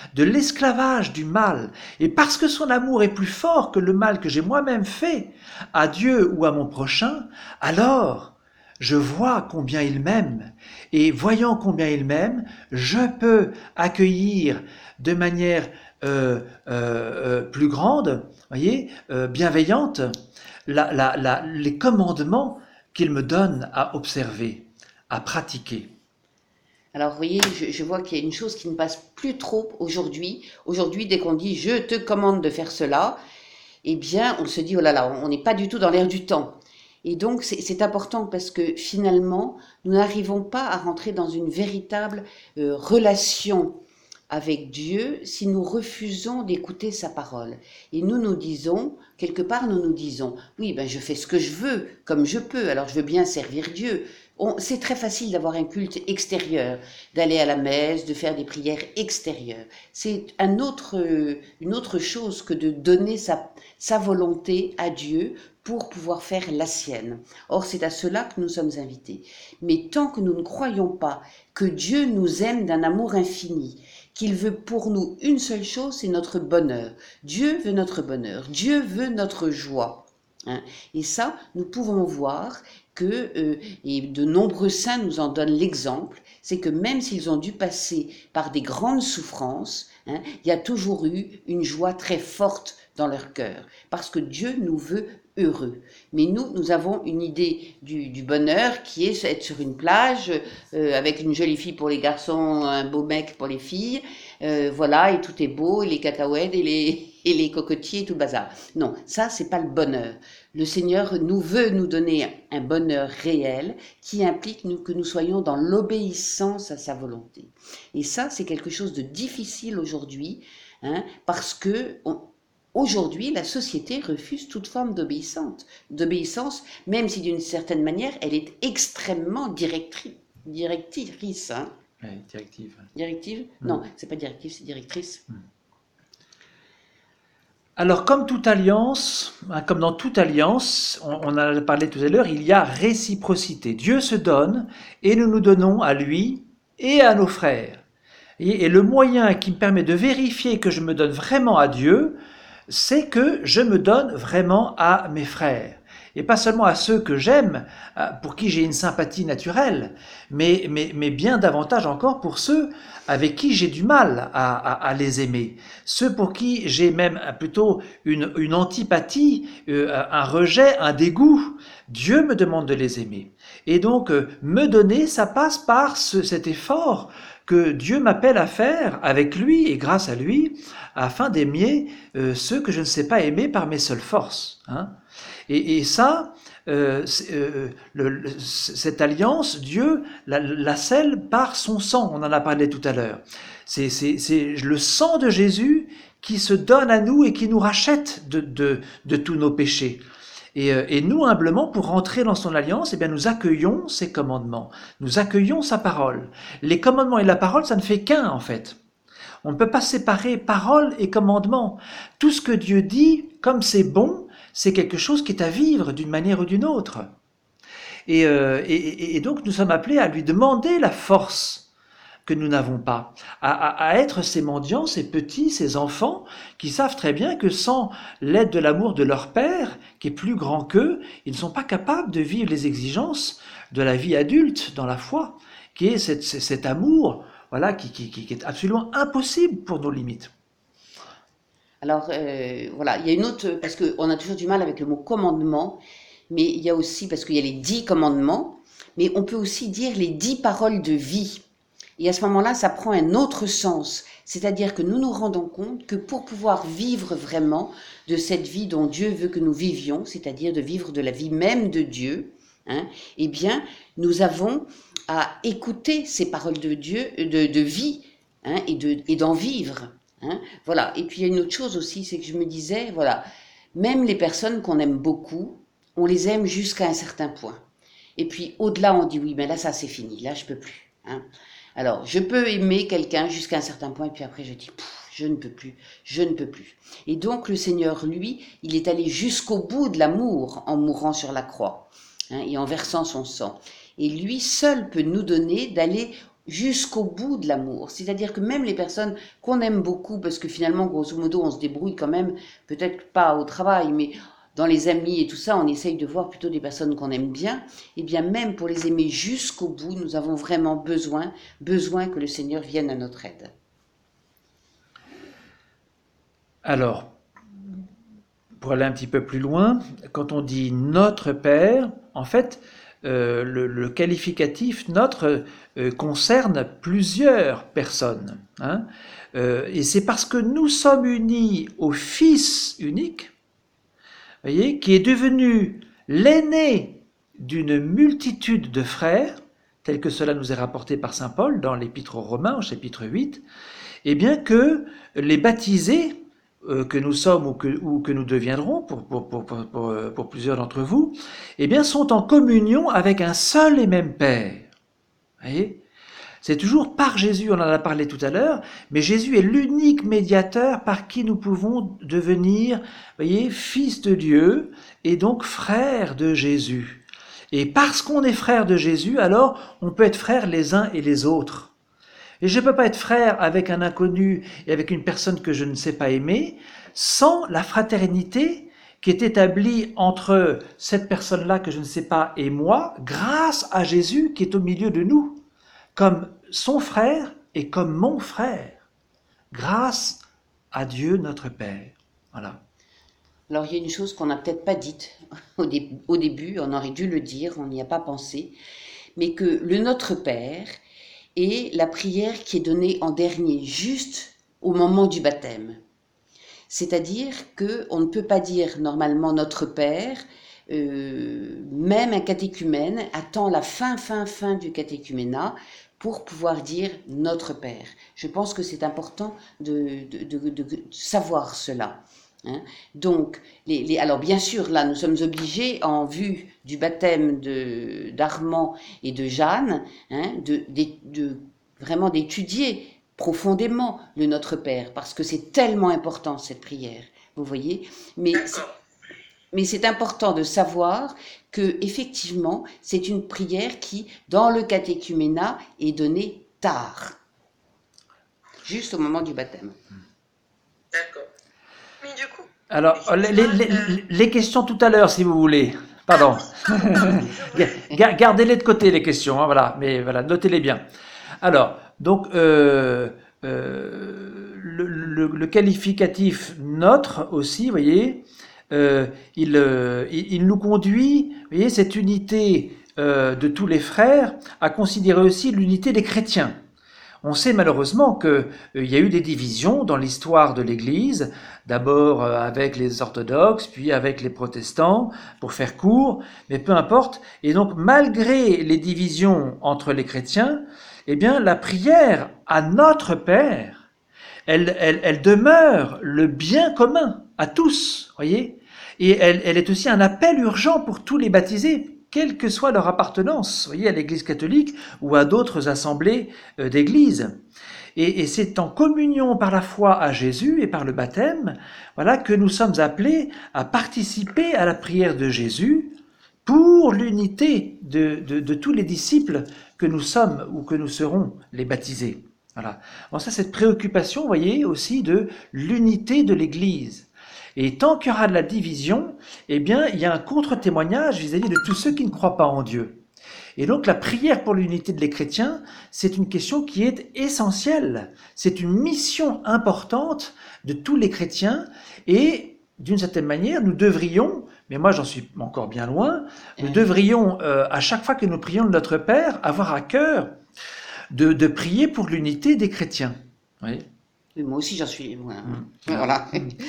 de l'esclavage du mal. Et parce que son amour est plus fort que le mal que j'ai moi-même fait à Dieu ou à mon prochain, alors je vois combien il m'aime. Et voyant combien il m'aime, je peux accueillir de manière euh, euh, plus grande, voyez, euh, bienveillante, la, la, la, les commandements qu'il me donne à observer, à pratiquer. Alors, vous voyez, je, je vois qu'il y a une chose qui ne passe plus trop aujourd'hui. Aujourd'hui, dès qu'on dit « je te commande de faire cela », eh bien, on se dit « oh là là, on n'est pas du tout dans l'air du temps ». Et donc, c'est important parce que finalement, nous n'arrivons pas à rentrer dans une véritable euh, relation avec Dieu si nous refusons d'écouter sa parole. Et nous nous disons, quelque part nous nous disons, oui, ben je fais ce que je veux, comme je peux, alors je veux bien servir Dieu. C'est très facile d'avoir un culte extérieur, d'aller à la messe, de faire des prières extérieures. C'est un autre, une autre chose que de donner sa, sa volonté à Dieu pour pouvoir faire la sienne. Or, c'est à cela que nous sommes invités. Mais tant que nous ne croyons pas que Dieu nous aime d'un amour infini, qu'il veut pour nous une seule chose, c'est notre bonheur. Dieu veut notre bonheur, Dieu veut notre joie. Hein. Et ça, nous pouvons voir que, euh, et de nombreux saints nous en donnent l'exemple, c'est que même s'ils ont dû passer par des grandes souffrances, hein, il y a toujours eu une joie très forte dans leur cœur, parce que Dieu nous veut heureux. Mais nous, nous avons une idée du, du bonheur qui est être sur une plage euh, avec une jolie fille pour les garçons, un beau mec pour les filles, euh, voilà, et tout est beau, et les cacahuètes, et les, et les cocotiers, et tout le bazar. Non, ça, c'est pas le bonheur. Le Seigneur nous veut nous donner un bonheur réel qui implique nous, que nous soyons dans l'obéissance à sa volonté. Et ça, c'est quelque chose de difficile aujourd'hui, hein, parce que on, aujourd'hui, la société refuse toute forme d'obéissance, d'obéissance, même si d'une certaine manière, elle est extrêmement directrice. Directrice, hein. Oui, directive. Directive ? Mmh. Non, c'est pas directive, c'est directrice. Mmh. Alors, comme toute alliance, comme dans toute alliance, on, on en a parlé tout à l'heure, il y a réciprocité. Dieu se donne et nous nous donnons à lui et à nos frères. Et, et le moyen qui me permet de vérifier que je me donne vraiment à Dieu, c'est que je me donne vraiment à mes frères. Et pas seulement à ceux que j'aime, pour qui j'ai une sympathie naturelle, mais, mais, mais bien davantage encore pour ceux avec qui j'ai du mal à, à, à les aimer. Ceux pour qui j'ai même plutôt une, une antipathie, un rejet, un dégoût. Dieu me demande de les aimer. Et donc, me donner, ça passe par ce, cet effort que Dieu m'appelle à faire avec lui et grâce à lui, afin d'aimer euh, ceux que je ne sais pas aimer par mes seules forces. Hein. Et, et ça, euh, euh, le, le, cette alliance, Dieu la, la scelle par son sang, on en a parlé tout à l'heure. C'est, c'est, c'est le sang de Jésus qui se donne à nous et qui nous rachète de, de, de tous nos péchés. Et, et nous, humblement, pour rentrer dans son alliance, eh bien, nous accueillons ses commandements, nous accueillons sa parole. Les commandements et la parole, ça ne fait qu'un, en fait. On ne peut pas séparer parole et commandement. Tout ce que Dieu dit, comme c'est bon, c'est quelque chose qui est à vivre d'une manière ou d'une autre. Et, euh, et, et donc, nous sommes appelés à lui demander la force que nous n'avons pas, à, à, à être ces mendiants, ces petits, ces enfants qui savent très bien que sans l'aide de l'amour de leur père, qui est plus grand qu'eux, ils ne sont pas capables de vivre les exigences de la vie adulte dans la foi, qui est cette, cet amour, voilà, qui, qui, qui est absolument impossible pour nos limites. Alors, euh, voilà, il y a une autre, parce qu'on a toujours du mal avec le mot commandement, mais il y a aussi, parce qu'il y a les dix commandements, mais on peut aussi dire les dix paroles de vie. Et à ce moment-là, ça prend un autre sens. C'est-à-dire que nous nous rendons compte que pour pouvoir vivre vraiment de cette vie dont Dieu veut que nous vivions, c'est-à-dire de vivre de la vie même de Dieu, hein, eh bien, nous avons à écouter ces paroles de Dieu, de, de vie, hein, et, de, et d'en vivre. Hein, voilà. Et puis il y a une autre chose aussi, c'est que je me disais, voilà, même les personnes qu'on aime beaucoup, on les aime jusqu'à un certain point. Et puis au-delà, on dit oui, mais là ça c'est fini, là je peux plus. Hein. Alors, je peux aimer quelqu'un jusqu'à un certain point, et puis après, je dis, je ne peux plus, je ne peux plus. Et donc, le Seigneur, lui, il est allé jusqu'au bout de l'amour en mourant sur la croix, hein, et en versant son sang. Et lui seul peut nous donner d'aller jusqu'au bout de l'amour. C'est-à-dire que même les personnes qu'on aime beaucoup, parce que finalement, grosso modo, on se débrouille quand même, peut-être pas au travail, mais dans les amis et tout ça, on essaye de voir plutôt des personnes qu'on aime bien. Et bien même pour les aimer jusqu'au bout, nous avons vraiment besoin, besoin que le Seigneur vienne à notre aide. Alors, pour aller un petit peu plus loin, quand on dit notre Père, en fait, euh, le, le qualificatif notre euh, concerne plusieurs personnes. Hein, euh, et c'est parce que nous sommes unis au Fils unique, voyez, qui est devenu l'aîné d'une multitude de frères, tel que cela nous est rapporté par saint Paul dans l'Épître aux Romains, au chapitre huit, et bien que les baptisés, euh, que nous sommes ou que, ou que nous deviendrons, pour, pour, pour, pour, pour, pour plusieurs d'entre vous, eh bien sont en communion avec un seul et même Père. Voyez ? C'est toujours par Jésus, on en a parlé tout à l'heure, mais Jésus est l'unique médiateur par qui nous pouvons devenir, voyez, fils de Dieu et donc frères de Jésus. Et parce qu'on est frères de Jésus, alors on peut être frères les uns et les autres. Et je ne peux pas être frère avec un inconnu et avec une personne que je ne sais pas aimer sans la fraternité qui est établie entre cette personne-là que je ne sais pas et moi, grâce à Jésus qui est au milieu de nous, comme son frère et comme mon frère, grâce à Dieu notre Père. Voilà. Alors il y a une chose qu'on n'a peut-être pas dite au, dé- au début, on aurait dû le dire, on n'y a pas pensé, mais que le Notre Père est la prière qui est donnée en dernier, juste au moment du baptême. C'est-à-dire qu'on ne peut pas dire normalement Notre Père, euh, même un catéchumène attend la fin, fin, fin du catéchuménat pour pouvoir dire Notre Père. Je pense que c'est important de, de, de, de, de savoir cela. Hein. Donc, les, les, alors bien sûr, là, nous sommes obligés, en vue du baptême de, d'Armand et de Jeanne, hein, de, de, de vraiment d'étudier profondément le Notre Père, parce que c'est tellement important cette prière, vous voyez. Mais, mais c'est important de savoir que effectivement, c'est une prière qui, dans le catéchuménat, est donnée tard, juste au moment du baptême. D'accord. Mais du coup. Alors, les, les, les, les questions tout à l'heure, si vous voulez. Pardon. Gardez-les de côté, les questions. Hein, voilà. Mais voilà, notez-les bien. Alors, donc, euh, euh, le, le, le qualificatif notre aussi, vous voyez, euh, il, euh, il, il nous conduit, vous voyez, cette unité euh, de tous les frères à considérer aussi l'unité des chrétiens. On sait malheureusement qu'il euh, y a eu des divisions dans l'histoire de l'Église, d'abord euh, avec les orthodoxes, puis avec les protestants, pour faire court, mais peu importe. Et donc, malgré les divisions entre les chrétiens, eh bien, la prière à notre Père, elle, elle, elle demeure le bien commun à tous, voyez, et elle, elle est aussi un appel urgent pour tous les baptisés, quelle que soit leur appartenance, voyez, à l'Église catholique ou à d'autres assemblées euh, d'Église. Et, et c'est en communion par la foi à Jésus et par le baptême, voilà, que nous sommes appelés à participer à la prière de Jésus pour l'unité de, de, de tous les disciples que nous sommes ou que nous serons les baptisés. Voilà. Bon, ça, cette préoccupation, vous voyez, aussi de l'unité de l'Église. Et tant qu'il y aura de la division, eh bien, il y a un contre-témoignage vis-à-vis de tous ceux qui ne croient pas en Dieu. Et donc, la prière pour l'unité des chrétiens, c'est une question qui est essentielle. C'est une mission importante de tous les chrétiens. Et, d'une certaine manière, nous devrions, mais moi j'en suis encore bien loin, nous devrions, euh, à chaque fois que nous prions de notre Père, avoir à cœur de, de prier pour l'unité des chrétiens. Oui. Mais moi aussi, j'en suis loin. Mmh. Voilà.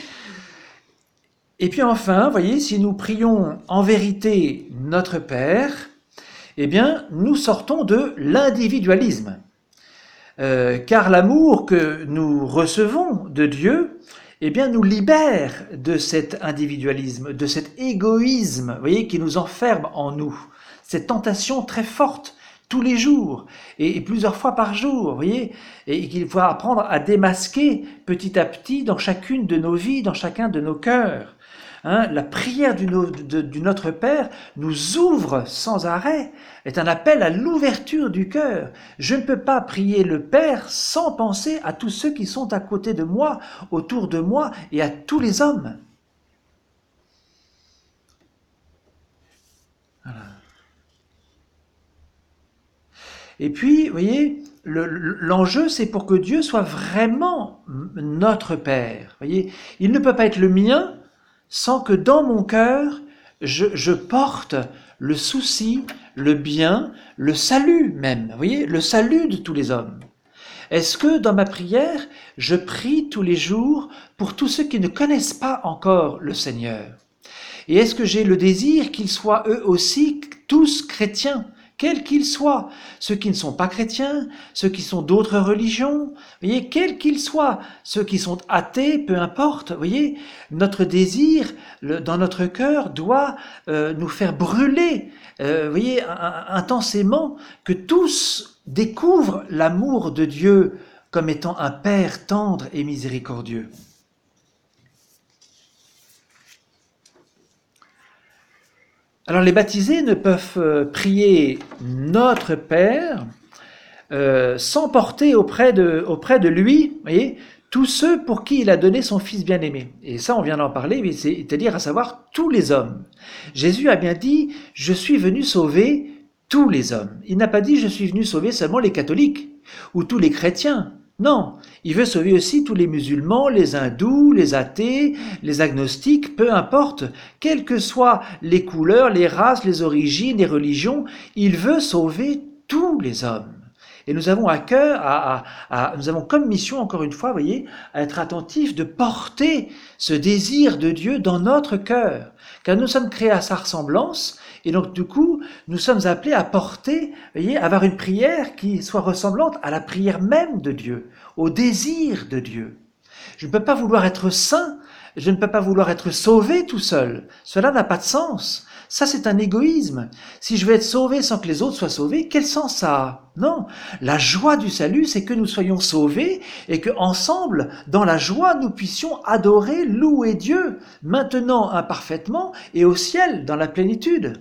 Et puis enfin, voyez, si nous prions en vérité notre Père, eh bien, nous sortons de l'individualisme. Euh, car l'amour que nous recevons de Dieu, eh bien, nous libère de cet individualisme, de cet égoïsme, vous voyez, qui nous enferme en nous. Cette tentation très forte, tous les jours, et, et plusieurs fois par jour, vous voyez, et qu'il faut apprendre à démasquer petit à petit dans chacune de nos vies, dans chacun de nos cœurs. Hein, la prière du, de, du Notre Père nous ouvre sans arrêt, est un appel à l'ouverture du cœur. Je ne peux pas prier le Père sans penser à tous ceux qui sont à côté de moi, autour de moi et à tous les hommes. Voilà. Et puis, vous voyez, le, l'enjeu, c'est pour que Dieu soit vraiment notre Père. Vous voyez, il ne peut pas être le mien sans que dans mon cœur, je, je porte le souci, le bien, le salut même. Vous voyez, le salut de tous les hommes. Est-ce que dans ma prière, je prie tous les jours pour tous ceux qui ne connaissent pas encore le Seigneur? Et est-ce que j'ai le désir qu'ils soient eux aussi tous chrétiens, quels qu'ils soient, ceux qui ne sont pas chrétiens, ceux qui sont d'autres religions, vous voyez, quels qu'ils soient, ceux qui sont athées, peu importe, vous voyez, notre désir le, dans notre cœur doit euh, nous faire brûler, euh, vous voyez, intensément, que tous découvrent l'amour de Dieu comme étant un Père tendre et miséricordieux. Alors les baptisés ne peuvent prier notre Père euh, sans porter auprès de, auprès de lui, vous voyez, tous ceux pour qui il a donné son Fils bien-aimé. Et ça, on vient d'en parler, c'est-à-dire à savoir tous les hommes. Jésus a bien dit « Je suis venu sauver tous les hommes ». Il n'a pas dit « Je suis venu sauver seulement les catholiques ou tous les chrétiens ». Non, il veut sauver aussi tous les musulmans, les hindous, les athées, les agnostiques, peu importe, quelles que soient les couleurs, les races, les origines, les religions, il veut sauver tous les hommes. Et nous avons à cœur, à, à, à, nous avons comme mission, encore une fois, vous voyez, à être attentifs de porter ce désir de Dieu dans notre cœur, car nous sommes créés à sa ressemblance. Et donc, du coup, nous sommes appelés à porter, vous voyez, à avoir une prière qui soit ressemblante à la prière même de Dieu, au désir de Dieu. Je ne peux pas vouloir être saint, je ne peux pas vouloir être sauvé tout seul. Cela n'a pas de sens. Ça, c'est un égoïsme. Si je veux être sauvé sans que les autres soient sauvés, quel sens ça a? Non. La joie du salut, c'est que nous soyons sauvés et que ensemble, dans la joie, nous puissions adorer, louer Dieu, maintenant imparfaitement et au ciel, dans la plénitude.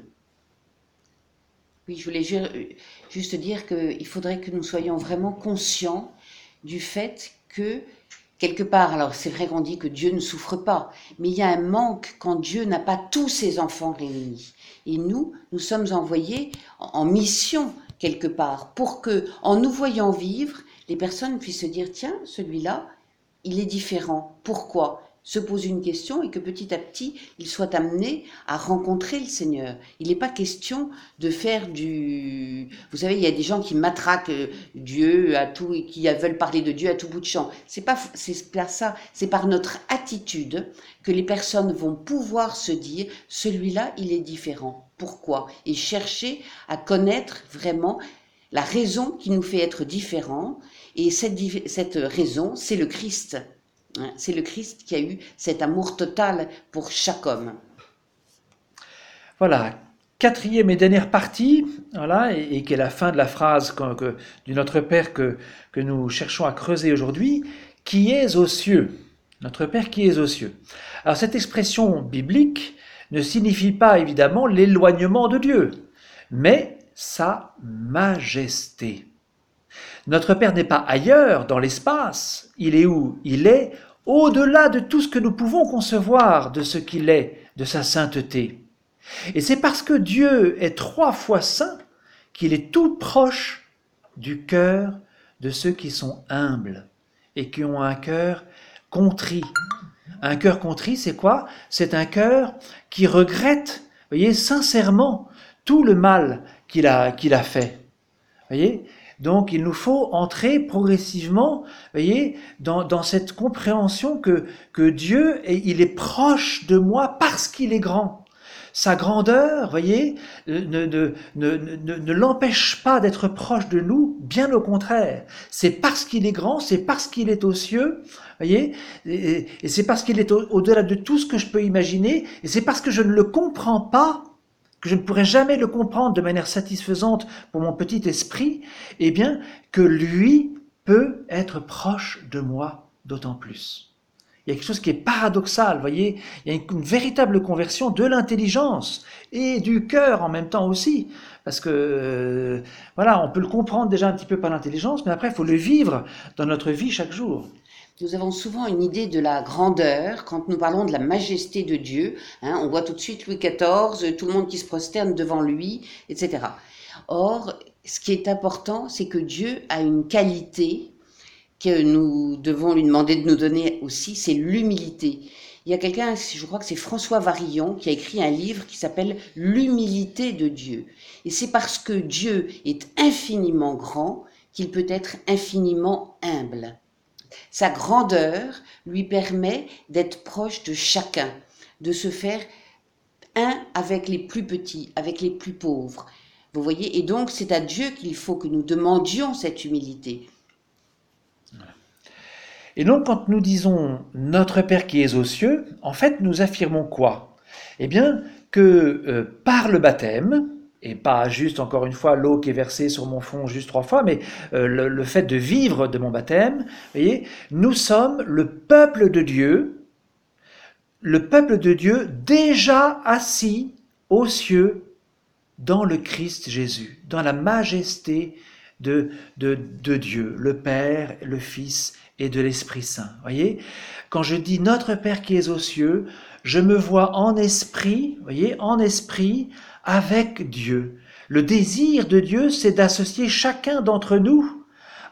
Oui, je voulais juste dire qu'il faudrait que nous soyons vraiment conscients du fait que, quelque part, alors c'est vrai qu'on dit que Dieu ne souffre pas, mais il y a un manque quand Dieu n'a pas tous ses enfants réunis. Et nous, nous sommes envoyés en mission, quelque part, pour que, en nous voyant vivre, les personnes puissent se dire, tiens, celui-là, il est différent. Pourquoi ? Se pose une question et que petit à petit, il soit amené à rencontrer le Seigneur. Il n'est pas question de faire du... Vous savez, il y a des gens qui matraquent Dieu à tout et qui veulent parler de Dieu à tout bout de champ. C'est pas, c'est pas ça. C'est par notre attitude que les personnes vont pouvoir se dire, celui-là, il est différent. Pourquoi ? Et chercher à connaître vraiment la raison qui nous fait être différents. Et cette, cette raison, c'est le Christ. C'est le Christ qui a eu cet amour total pour chaque homme. Voilà, quatrième et dernière partie, voilà, et, et qui est la fin de la phrase que, que, du Notre Père que, que nous cherchons à creuser aujourd'hui, « Qui est aux cieux ?» Notre Père qui est aux cieux. Alors cette expression biblique ne signifie pas évidemment l'éloignement de Dieu, mais sa majesté. Notre Père n'est pas ailleurs dans l'espace, il est où? Il est au-delà de tout ce que nous pouvons concevoir de ce qu'il est, de sa sainteté. Et c'est parce que Dieu est trois fois saint qu'il est tout proche du cœur de ceux qui sont humbles et qui ont un cœur contrit. Un cœur contrit, c'est quoi? C'est un cœur qui regrette, voyez, sincèrement tout le mal qu'il a, qu'il a fait. Voyez? Donc, il nous faut entrer progressivement, voyez, dans, dans cette compréhension que, que Dieu, est, il est proche de moi parce qu'il est grand. Sa grandeur, voyez, ne, ne, ne, ne, ne l'empêche pas d'être proche de nous, bien au contraire. C'est parce qu'il est grand, c'est parce qu'il est aux cieux, voyez, et, et c'est parce qu'il est au, au-delà de tout ce que je peux imaginer, et c'est parce que je ne le comprends pas, que je ne pourrais jamais le comprendre de manière satisfaisante pour mon petit esprit, eh bien, que lui peut être proche de moi d'autant plus. Il y a quelque chose qui est paradoxal, vous voyez, il y a une, une véritable conversion de l'intelligence et du cœur en même temps aussi. Parce que, euh, voilà, on peut le comprendre déjà un petit peu par l'intelligence, mais après, il faut le vivre dans notre vie chaque jour. Nous avons souvent une idée de la grandeur quand nous parlons de la majesté de Dieu. Hein, on voit tout de suite Louis quatorze, tout le monde qui se prosterne devant lui, et cetera. Or, ce qui est important, c'est que Dieu a une qualité que nous devons lui demander de nous donner aussi, c'est l'humilité. Il y a quelqu'un, je crois que c'est François Varillon, qui a écrit un livre qui s'appelle « L'humilité de Dieu ». Et c'est parce que Dieu est infiniment grand qu'il peut être infiniment humble. Sa grandeur lui permet d'être proche de chacun, de se faire un avec les plus petits, avec les plus pauvres. Vous voyez, et donc c'est à Dieu qu'il faut que nous demandions cette humilité. Et donc, quand nous disons « Notre Père qui es aux cieux », en fait, nous affirmons quoi? Eh bien, que euh, par le baptême, et pas juste, encore une fois, l'eau qui est versée sur mon front juste trois fois, mais euh, le, le fait de vivre de mon baptême, vous voyez, nous sommes le peuple de Dieu, le peuple de Dieu déjà assis aux cieux dans le Christ Jésus, dans la majesté de, de, de Dieu, le Père, le Fils et de l'Esprit Saint. Voyez, quand je dis notre Père qui est aux cieux, je me vois en esprit, voyez, en esprit avec Dieu. Le désir de Dieu, c'est d'associer chacun d'entre nous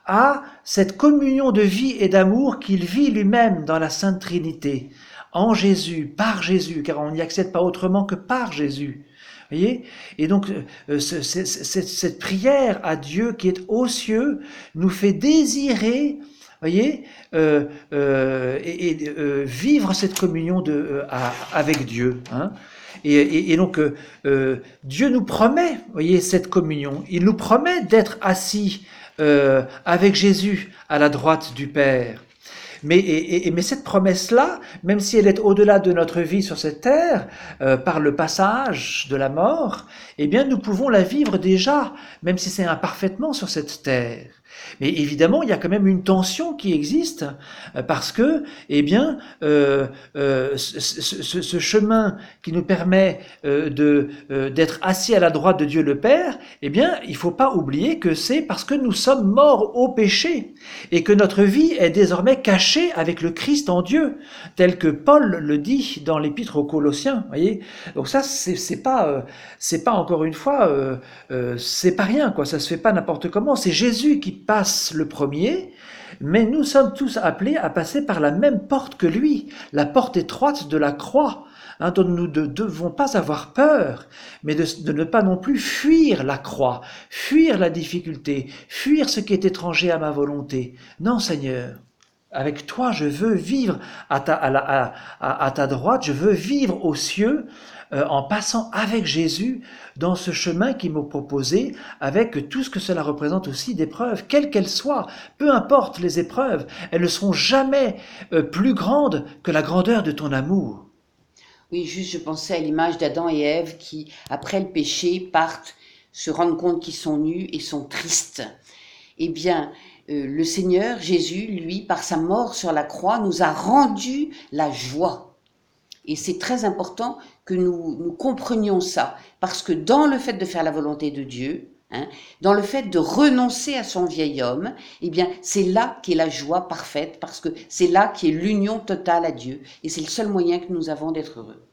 à cette communion de vie et d'amour qu'il vit lui-même dans la Sainte Trinité, en Jésus, par Jésus, car on n'y accède pas autrement que par Jésus. Voyez, et donc euh, ce, ce, cette, cette prière à Dieu qui est aux cieux nous fait désirer, voyez, euh, euh, et, et euh, vivre cette communion de, euh, à, avec Dieu. Hein. Et, et, et donc euh, euh, Dieu nous promet, voyez, cette communion. Il nous promet d'être assis euh, avec Jésus à la droite du Père. Mais, et, et, mais cette promesse-là, même si elle est au-delà de notre vie sur cette terre, euh, par le passage de la mort, eh bien nous pouvons la vivre déjà, même si c'est imparfaitement sur cette terre. Mais évidemment, il y a quand même une tension qui existe, parce que, eh bien, euh, euh, ce, ce, ce chemin qui nous permet euh, de, euh, d'être assis à la droite de Dieu le Père, eh bien, il ne faut pas oublier que c'est parce que nous sommes morts au péché, et que notre vie est désormais cachée avec le Christ en Dieu, tel que Paul le dit dans l'Épître aux Colossiens. Voyez, donc ça, c'est, c'est pas, euh, c'est pas encore une fois, euh, euh, c'est pas rien, quoi. Ça se fait pas n'importe comment. C'est Jésus qui passe le premier, mais nous sommes tous appelés à passer par la même porte que lui, la porte étroite de la croix, hein, dont nous ne devons pas avoir peur, mais de, de ne pas non plus fuir la croix, fuir la difficulté, fuir ce qui est étranger à ma volonté. Non, Seigneur, avec toi, je veux vivre à ta, à la, à, à, à ta droite, je veux vivre aux cieux, euh, en passant avec Jésus dans ce chemin qu'il m'a proposé, avec tout ce que cela représente aussi d'épreuves, quelles qu'elles soient, peu importe les épreuves, elles ne seront jamais euh, plus grandes que la grandeur de ton amour. Oui, juste je pensais à l'image d'Adam et Ève qui, après le péché, partent se rendre compte qu'ils sont nus et sont tristes. Eh bien, euh, le Seigneur Jésus, lui, par sa mort sur la croix, nous a rendu la joie. Et c'est très important que nous, nous comprenions ça, parce que dans le fait de faire la volonté de Dieu, hein, dans le fait de renoncer à son vieil homme, eh bien, c'est là qu'est la joie parfaite, parce que c'est là qu'est l'union totale à Dieu, et c'est le seul moyen que nous avons d'être heureux.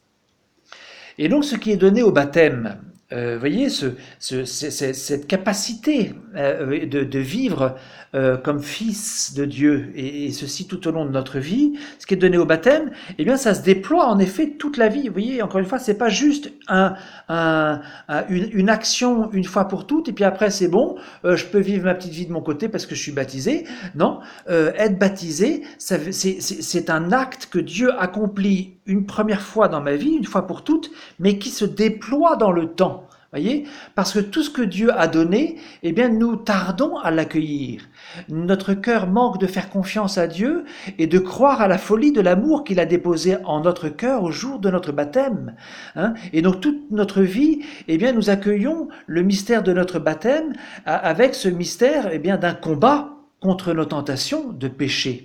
Et donc, ce qui est donné au baptême, euh, voyez, ce, ce, ce, cette capacité euh, de, de vivre euh, comme fils de Dieu, et, et ceci tout au long de notre vie, ce qui est donné au baptême, eh bien, ça se déploie en effet toute la vie. Vous voyez, encore une fois, c'est pas juste un, un, un, une, une action une fois pour toutes, et puis après c'est bon, euh, je peux vivre ma petite vie de mon côté parce que je suis baptisé. Non, euh, être baptisé, ça, c'est, c'est, c'est un acte que Dieu accomplit une première fois dans ma vie, une fois pour toutes, mais qui se déploie dans le temps. Voyez, parce que tout ce que Dieu a donné, eh bien, nous tardons à l'accueillir. Notre cœur manque de faire confiance à Dieu et de croire à la folie de l'amour qu'il a déposé en notre cœur au jour de notre baptême. Hein, et donc, toute notre vie, eh bien, nous accueillons le mystère de notre baptême avec ce mystère, eh bien, d'un combat contre nos tentations de péché.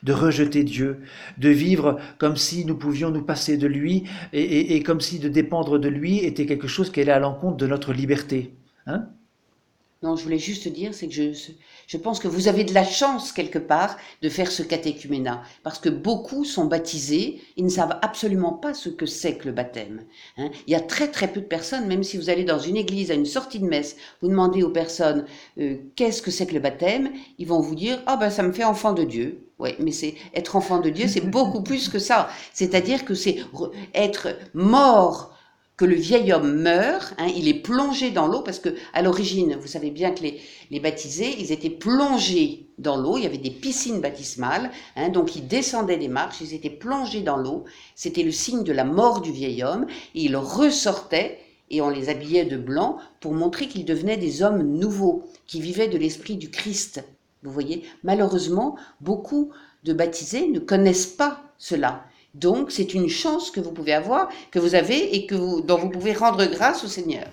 de rejeter Dieu, de vivre comme si nous pouvions nous passer de lui et, et, et comme si de dépendre de lui était quelque chose qui allait à l'encontre de notre liberté. Hein? Non, je voulais juste dire, c'est que je, je pense que vous avez de la chance quelque part de faire ce catéchuménat, parce que beaucoup sont baptisés, ils ne savent absolument pas ce que c'est que le baptême. Hein. Il y a très très peu de personnes, même si vous allez dans une église à une sortie de messe, vous demandez aux personnes euh, qu'est-ce que c'est que le baptême, ils vont vous dire ah ben ça me fait enfant de Dieu. Oui, mais c'est être enfant de Dieu, c'est beaucoup plus que ça. C'est-à-dire que c'est être mort. Que le vieil homme meurt, hein, il est plongé dans l'eau, parce que à l'origine, vous savez bien que les, les baptisés, ils étaient plongés dans l'eau, il y avait des piscines baptismales, hein, donc ils descendaient des marches, ils étaient plongés dans l'eau, c'était le signe de la mort du vieil homme, et ils ressortaient, et on les habillait de blanc, pour montrer qu'ils devenaient des hommes nouveaux, qui vivaient de l'esprit du Christ. Vous voyez, malheureusement, beaucoup de baptisés ne connaissent pas cela. Donc, c'est une chance que vous pouvez avoir, que vous avez et que vous, dont vous pouvez rendre grâce au Seigneur.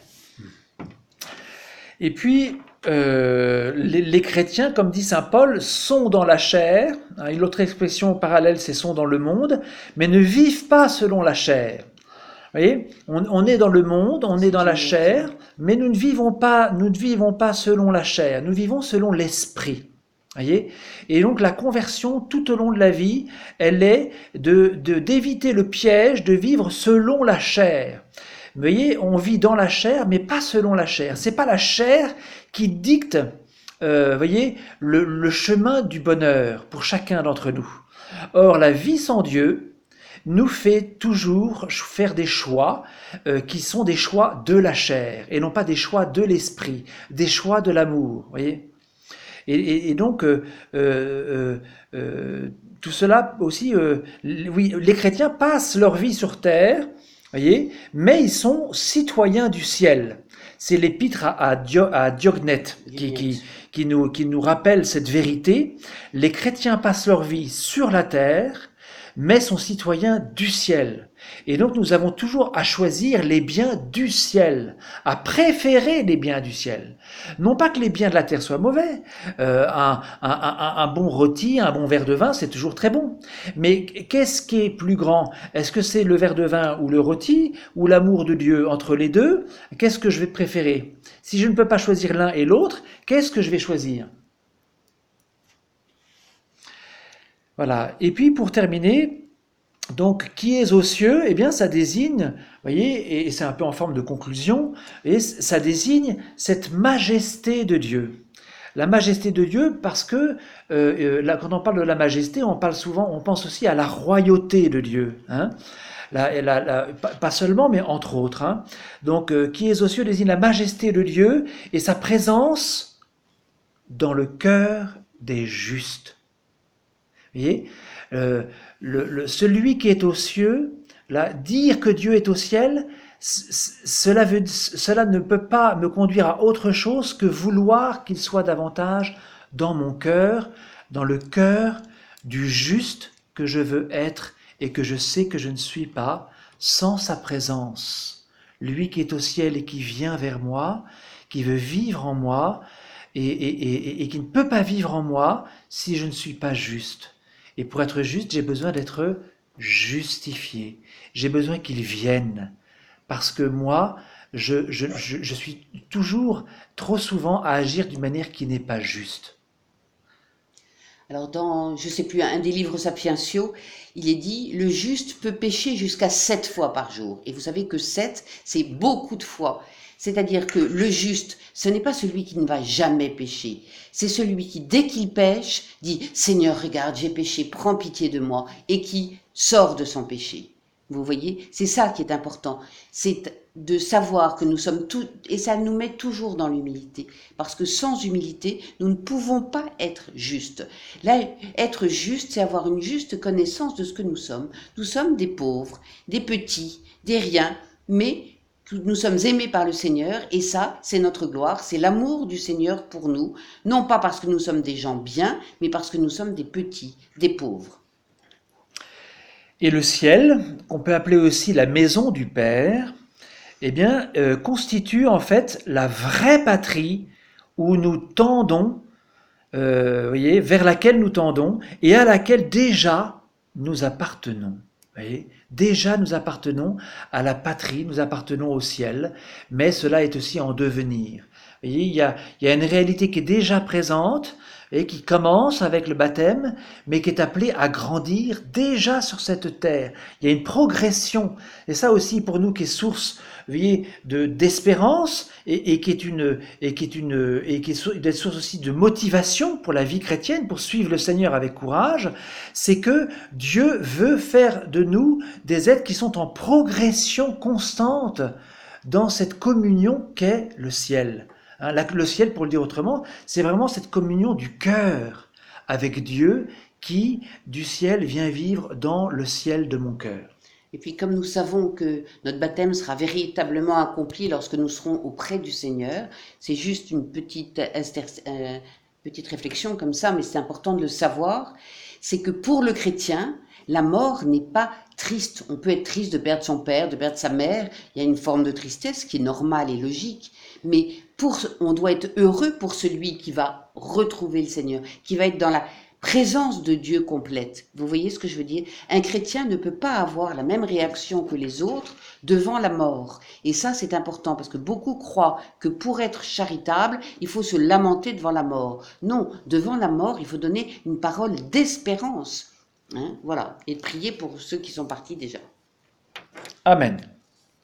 Et puis, euh, les, les chrétiens, comme dit saint Paul, sont dans la chair. Hein, une autre expression parallèle, c'est sont dans le monde, mais ne vivent pas selon la chair. Vous voyez, on, on est dans le monde, on est dans la chair, mais nous ne vivons pas, nous ne vivons pas selon la chair, nous vivons selon l'esprit. Voyez, et donc la conversion tout au long de la vie, elle est de, de, d'éviter le piège de vivre selon la chair. Vous voyez, on vit dans la chair, mais pas selon la chair. C'est pas la chair qui dicte, euh, voyez, le, le chemin du bonheur pour chacun d'entre nous. Or, la vie sans Dieu nous fait toujours faire des choix euh, qui sont des choix de la chair et non pas des choix de l'esprit, des choix de l'amour. Voyez. Et, et, et donc, euh, euh, euh, tout cela aussi, euh, oui, les chrétiens passent leur vie sur terre, voyez, mais ils sont citoyens du ciel. C'est l'épître à, à, Dio, à Diognète qui, qui, qui, nous, qui nous rappelle cette vérité. Les chrétiens passent leur vie sur la terre, mais sont citoyens du ciel. Et donc nous avons toujours à choisir les biens du ciel, à préférer les biens du ciel. Non pas que les biens de la terre soient mauvais, euh, un, un, un, un bon rôti, un bon verre de vin, c'est toujours très bon. Mais qu'est-ce qui est plus grand? Est-ce que c'est le verre de vin ou le rôti, ou l'amour de Dieu entre les deux? Qu'est-ce que je vais préférer? Si je ne peux pas choisir l'un et l'autre, qu'est-ce que je vais choisir? Voilà. Et puis pour terminer, donc qui est aux cieux? Eh bien ça désigne, vous voyez, et c'est un peu en forme de conclusion, et ça désigne cette majesté de Dieu. La majesté de Dieu parce que euh, là, quand on parle de la majesté, on parle souvent, on pense aussi à la royauté de Dieu. Hein. La, la, la, pas seulement, mais entre autres. Hein. Donc euh, qui est aux cieux désigne la majesté de Dieu et sa présence dans le cœur des justes. Vous voyez, euh, le, le, celui qui est aux cieux, là, dire que Dieu est au ciel, cela, veut, cela ne peut pas me conduire à autre chose que vouloir qu'il soit davantage dans mon cœur, dans le cœur du juste que je veux être et que je sais que je ne suis pas sans sa présence. Lui qui est au ciel et qui vient vers moi, qui veut vivre en moi et, et, et, et qui ne peut pas vivre en moi si je ne suis pas juste. Et pour être juste, j'ai besoin d'être justifié. J'ai besoin qu'il vienne. Parce que moi, je, je, je, je suis toujours, trop souvent, à agir d'une manière qui n'est pas juste. Alors dans, je ne sais plus, un des livres Sapientiaux, il est dit, le juste peut pécher jusqu'à sept fois par jour. Et vous savez que sept, c'est beaucoup de fois. C'est-à-dire que le juste, ce n'est pas celui qui ne va jamais pécher. C'est celui qui, dès qu'il pêche, dit « Seigneur, regarde, j'ai péché, prends pitié de moi » et qui sort de son péché. Vous voyez, c'est ça qui est important. C'est de savoir que nous sommes tous, et ça nous met toujours dans l'humilité. Parce que sans humilité, nous ne pouvons pas être justes. Là, être juste, c'est avoir une juste connaissance de ce que nous sommes. Nous sommes des pauvres, des petits, des riens, mais nous sommes aimés par le Seigneur et ça, c'est notre gloire, c'est l'amour du Seigneur pour nous, non pas parce que nous sommes des gens bien, mais parce que nous sommes des petits, des pauvres. Et le ciel, qu'on peut appeler aussi la maison du Père, eh bien, euh, constitue en fait la vraie patrie où nous tendons euh, voyez, vers laquelle nous tendons et à laquelle déjà nous appartenons. Voyez, déjà nous appartenons à la patrie, nous appartenons au ciel, mais cela est aussi en devenir. Vous voyez, il y a, il y a une réalité qui est déjà présente et qui commence avec le baptême, mais qui est appelée à grandir déjà sur cette terre. Il y a une progression, et ça aussi pour nous qui est source, vous voyez, de d'espérance et, et qui est une et qui est une et qui est une source aussi de motivation pour la vie chrétienne, pour suivre le Seigneur avec courage. C'est que Dieu veut faire de nous des êtres qui sont en progression constante dans cette communion qu'est le ciel. Hein, le ciel, pour le dire autrement, c'est vraiment cette communion du cœur avec Dieu qui, du ciel, vient vivre dans le ciel de mon cœur. Et puis comme nous savons que notre baptême sera véritablement accompli lorsque nous serons auprès du Seigneur, c'est juste une petite, inter- euh, petite réflexion comme ça, mais c'est important de le savoir, c'est que pour le chrétien, la mort n'est pas triste. On peut être triste de perdre son père, de perdre sa mère, il y a une forme de tristesse qui est normale et logique, mais pour, on doit être heureux pour celui qui va retrouver le Seigneur, qui va être dans la présence de Dieu complète. Vous voyez ce que je veux dire? Un chrétien ne peut pas avoir la même réaction que les autres devant la mort. Et ça, c'est important parce que beaucoup croient que pour être charitable, il faut se lamenter devant la mort. Non, devant la mort, il faut donner une parole d'espérance. Hein, voilà. Et prier pour ceux qui sont partis déjà. Amen.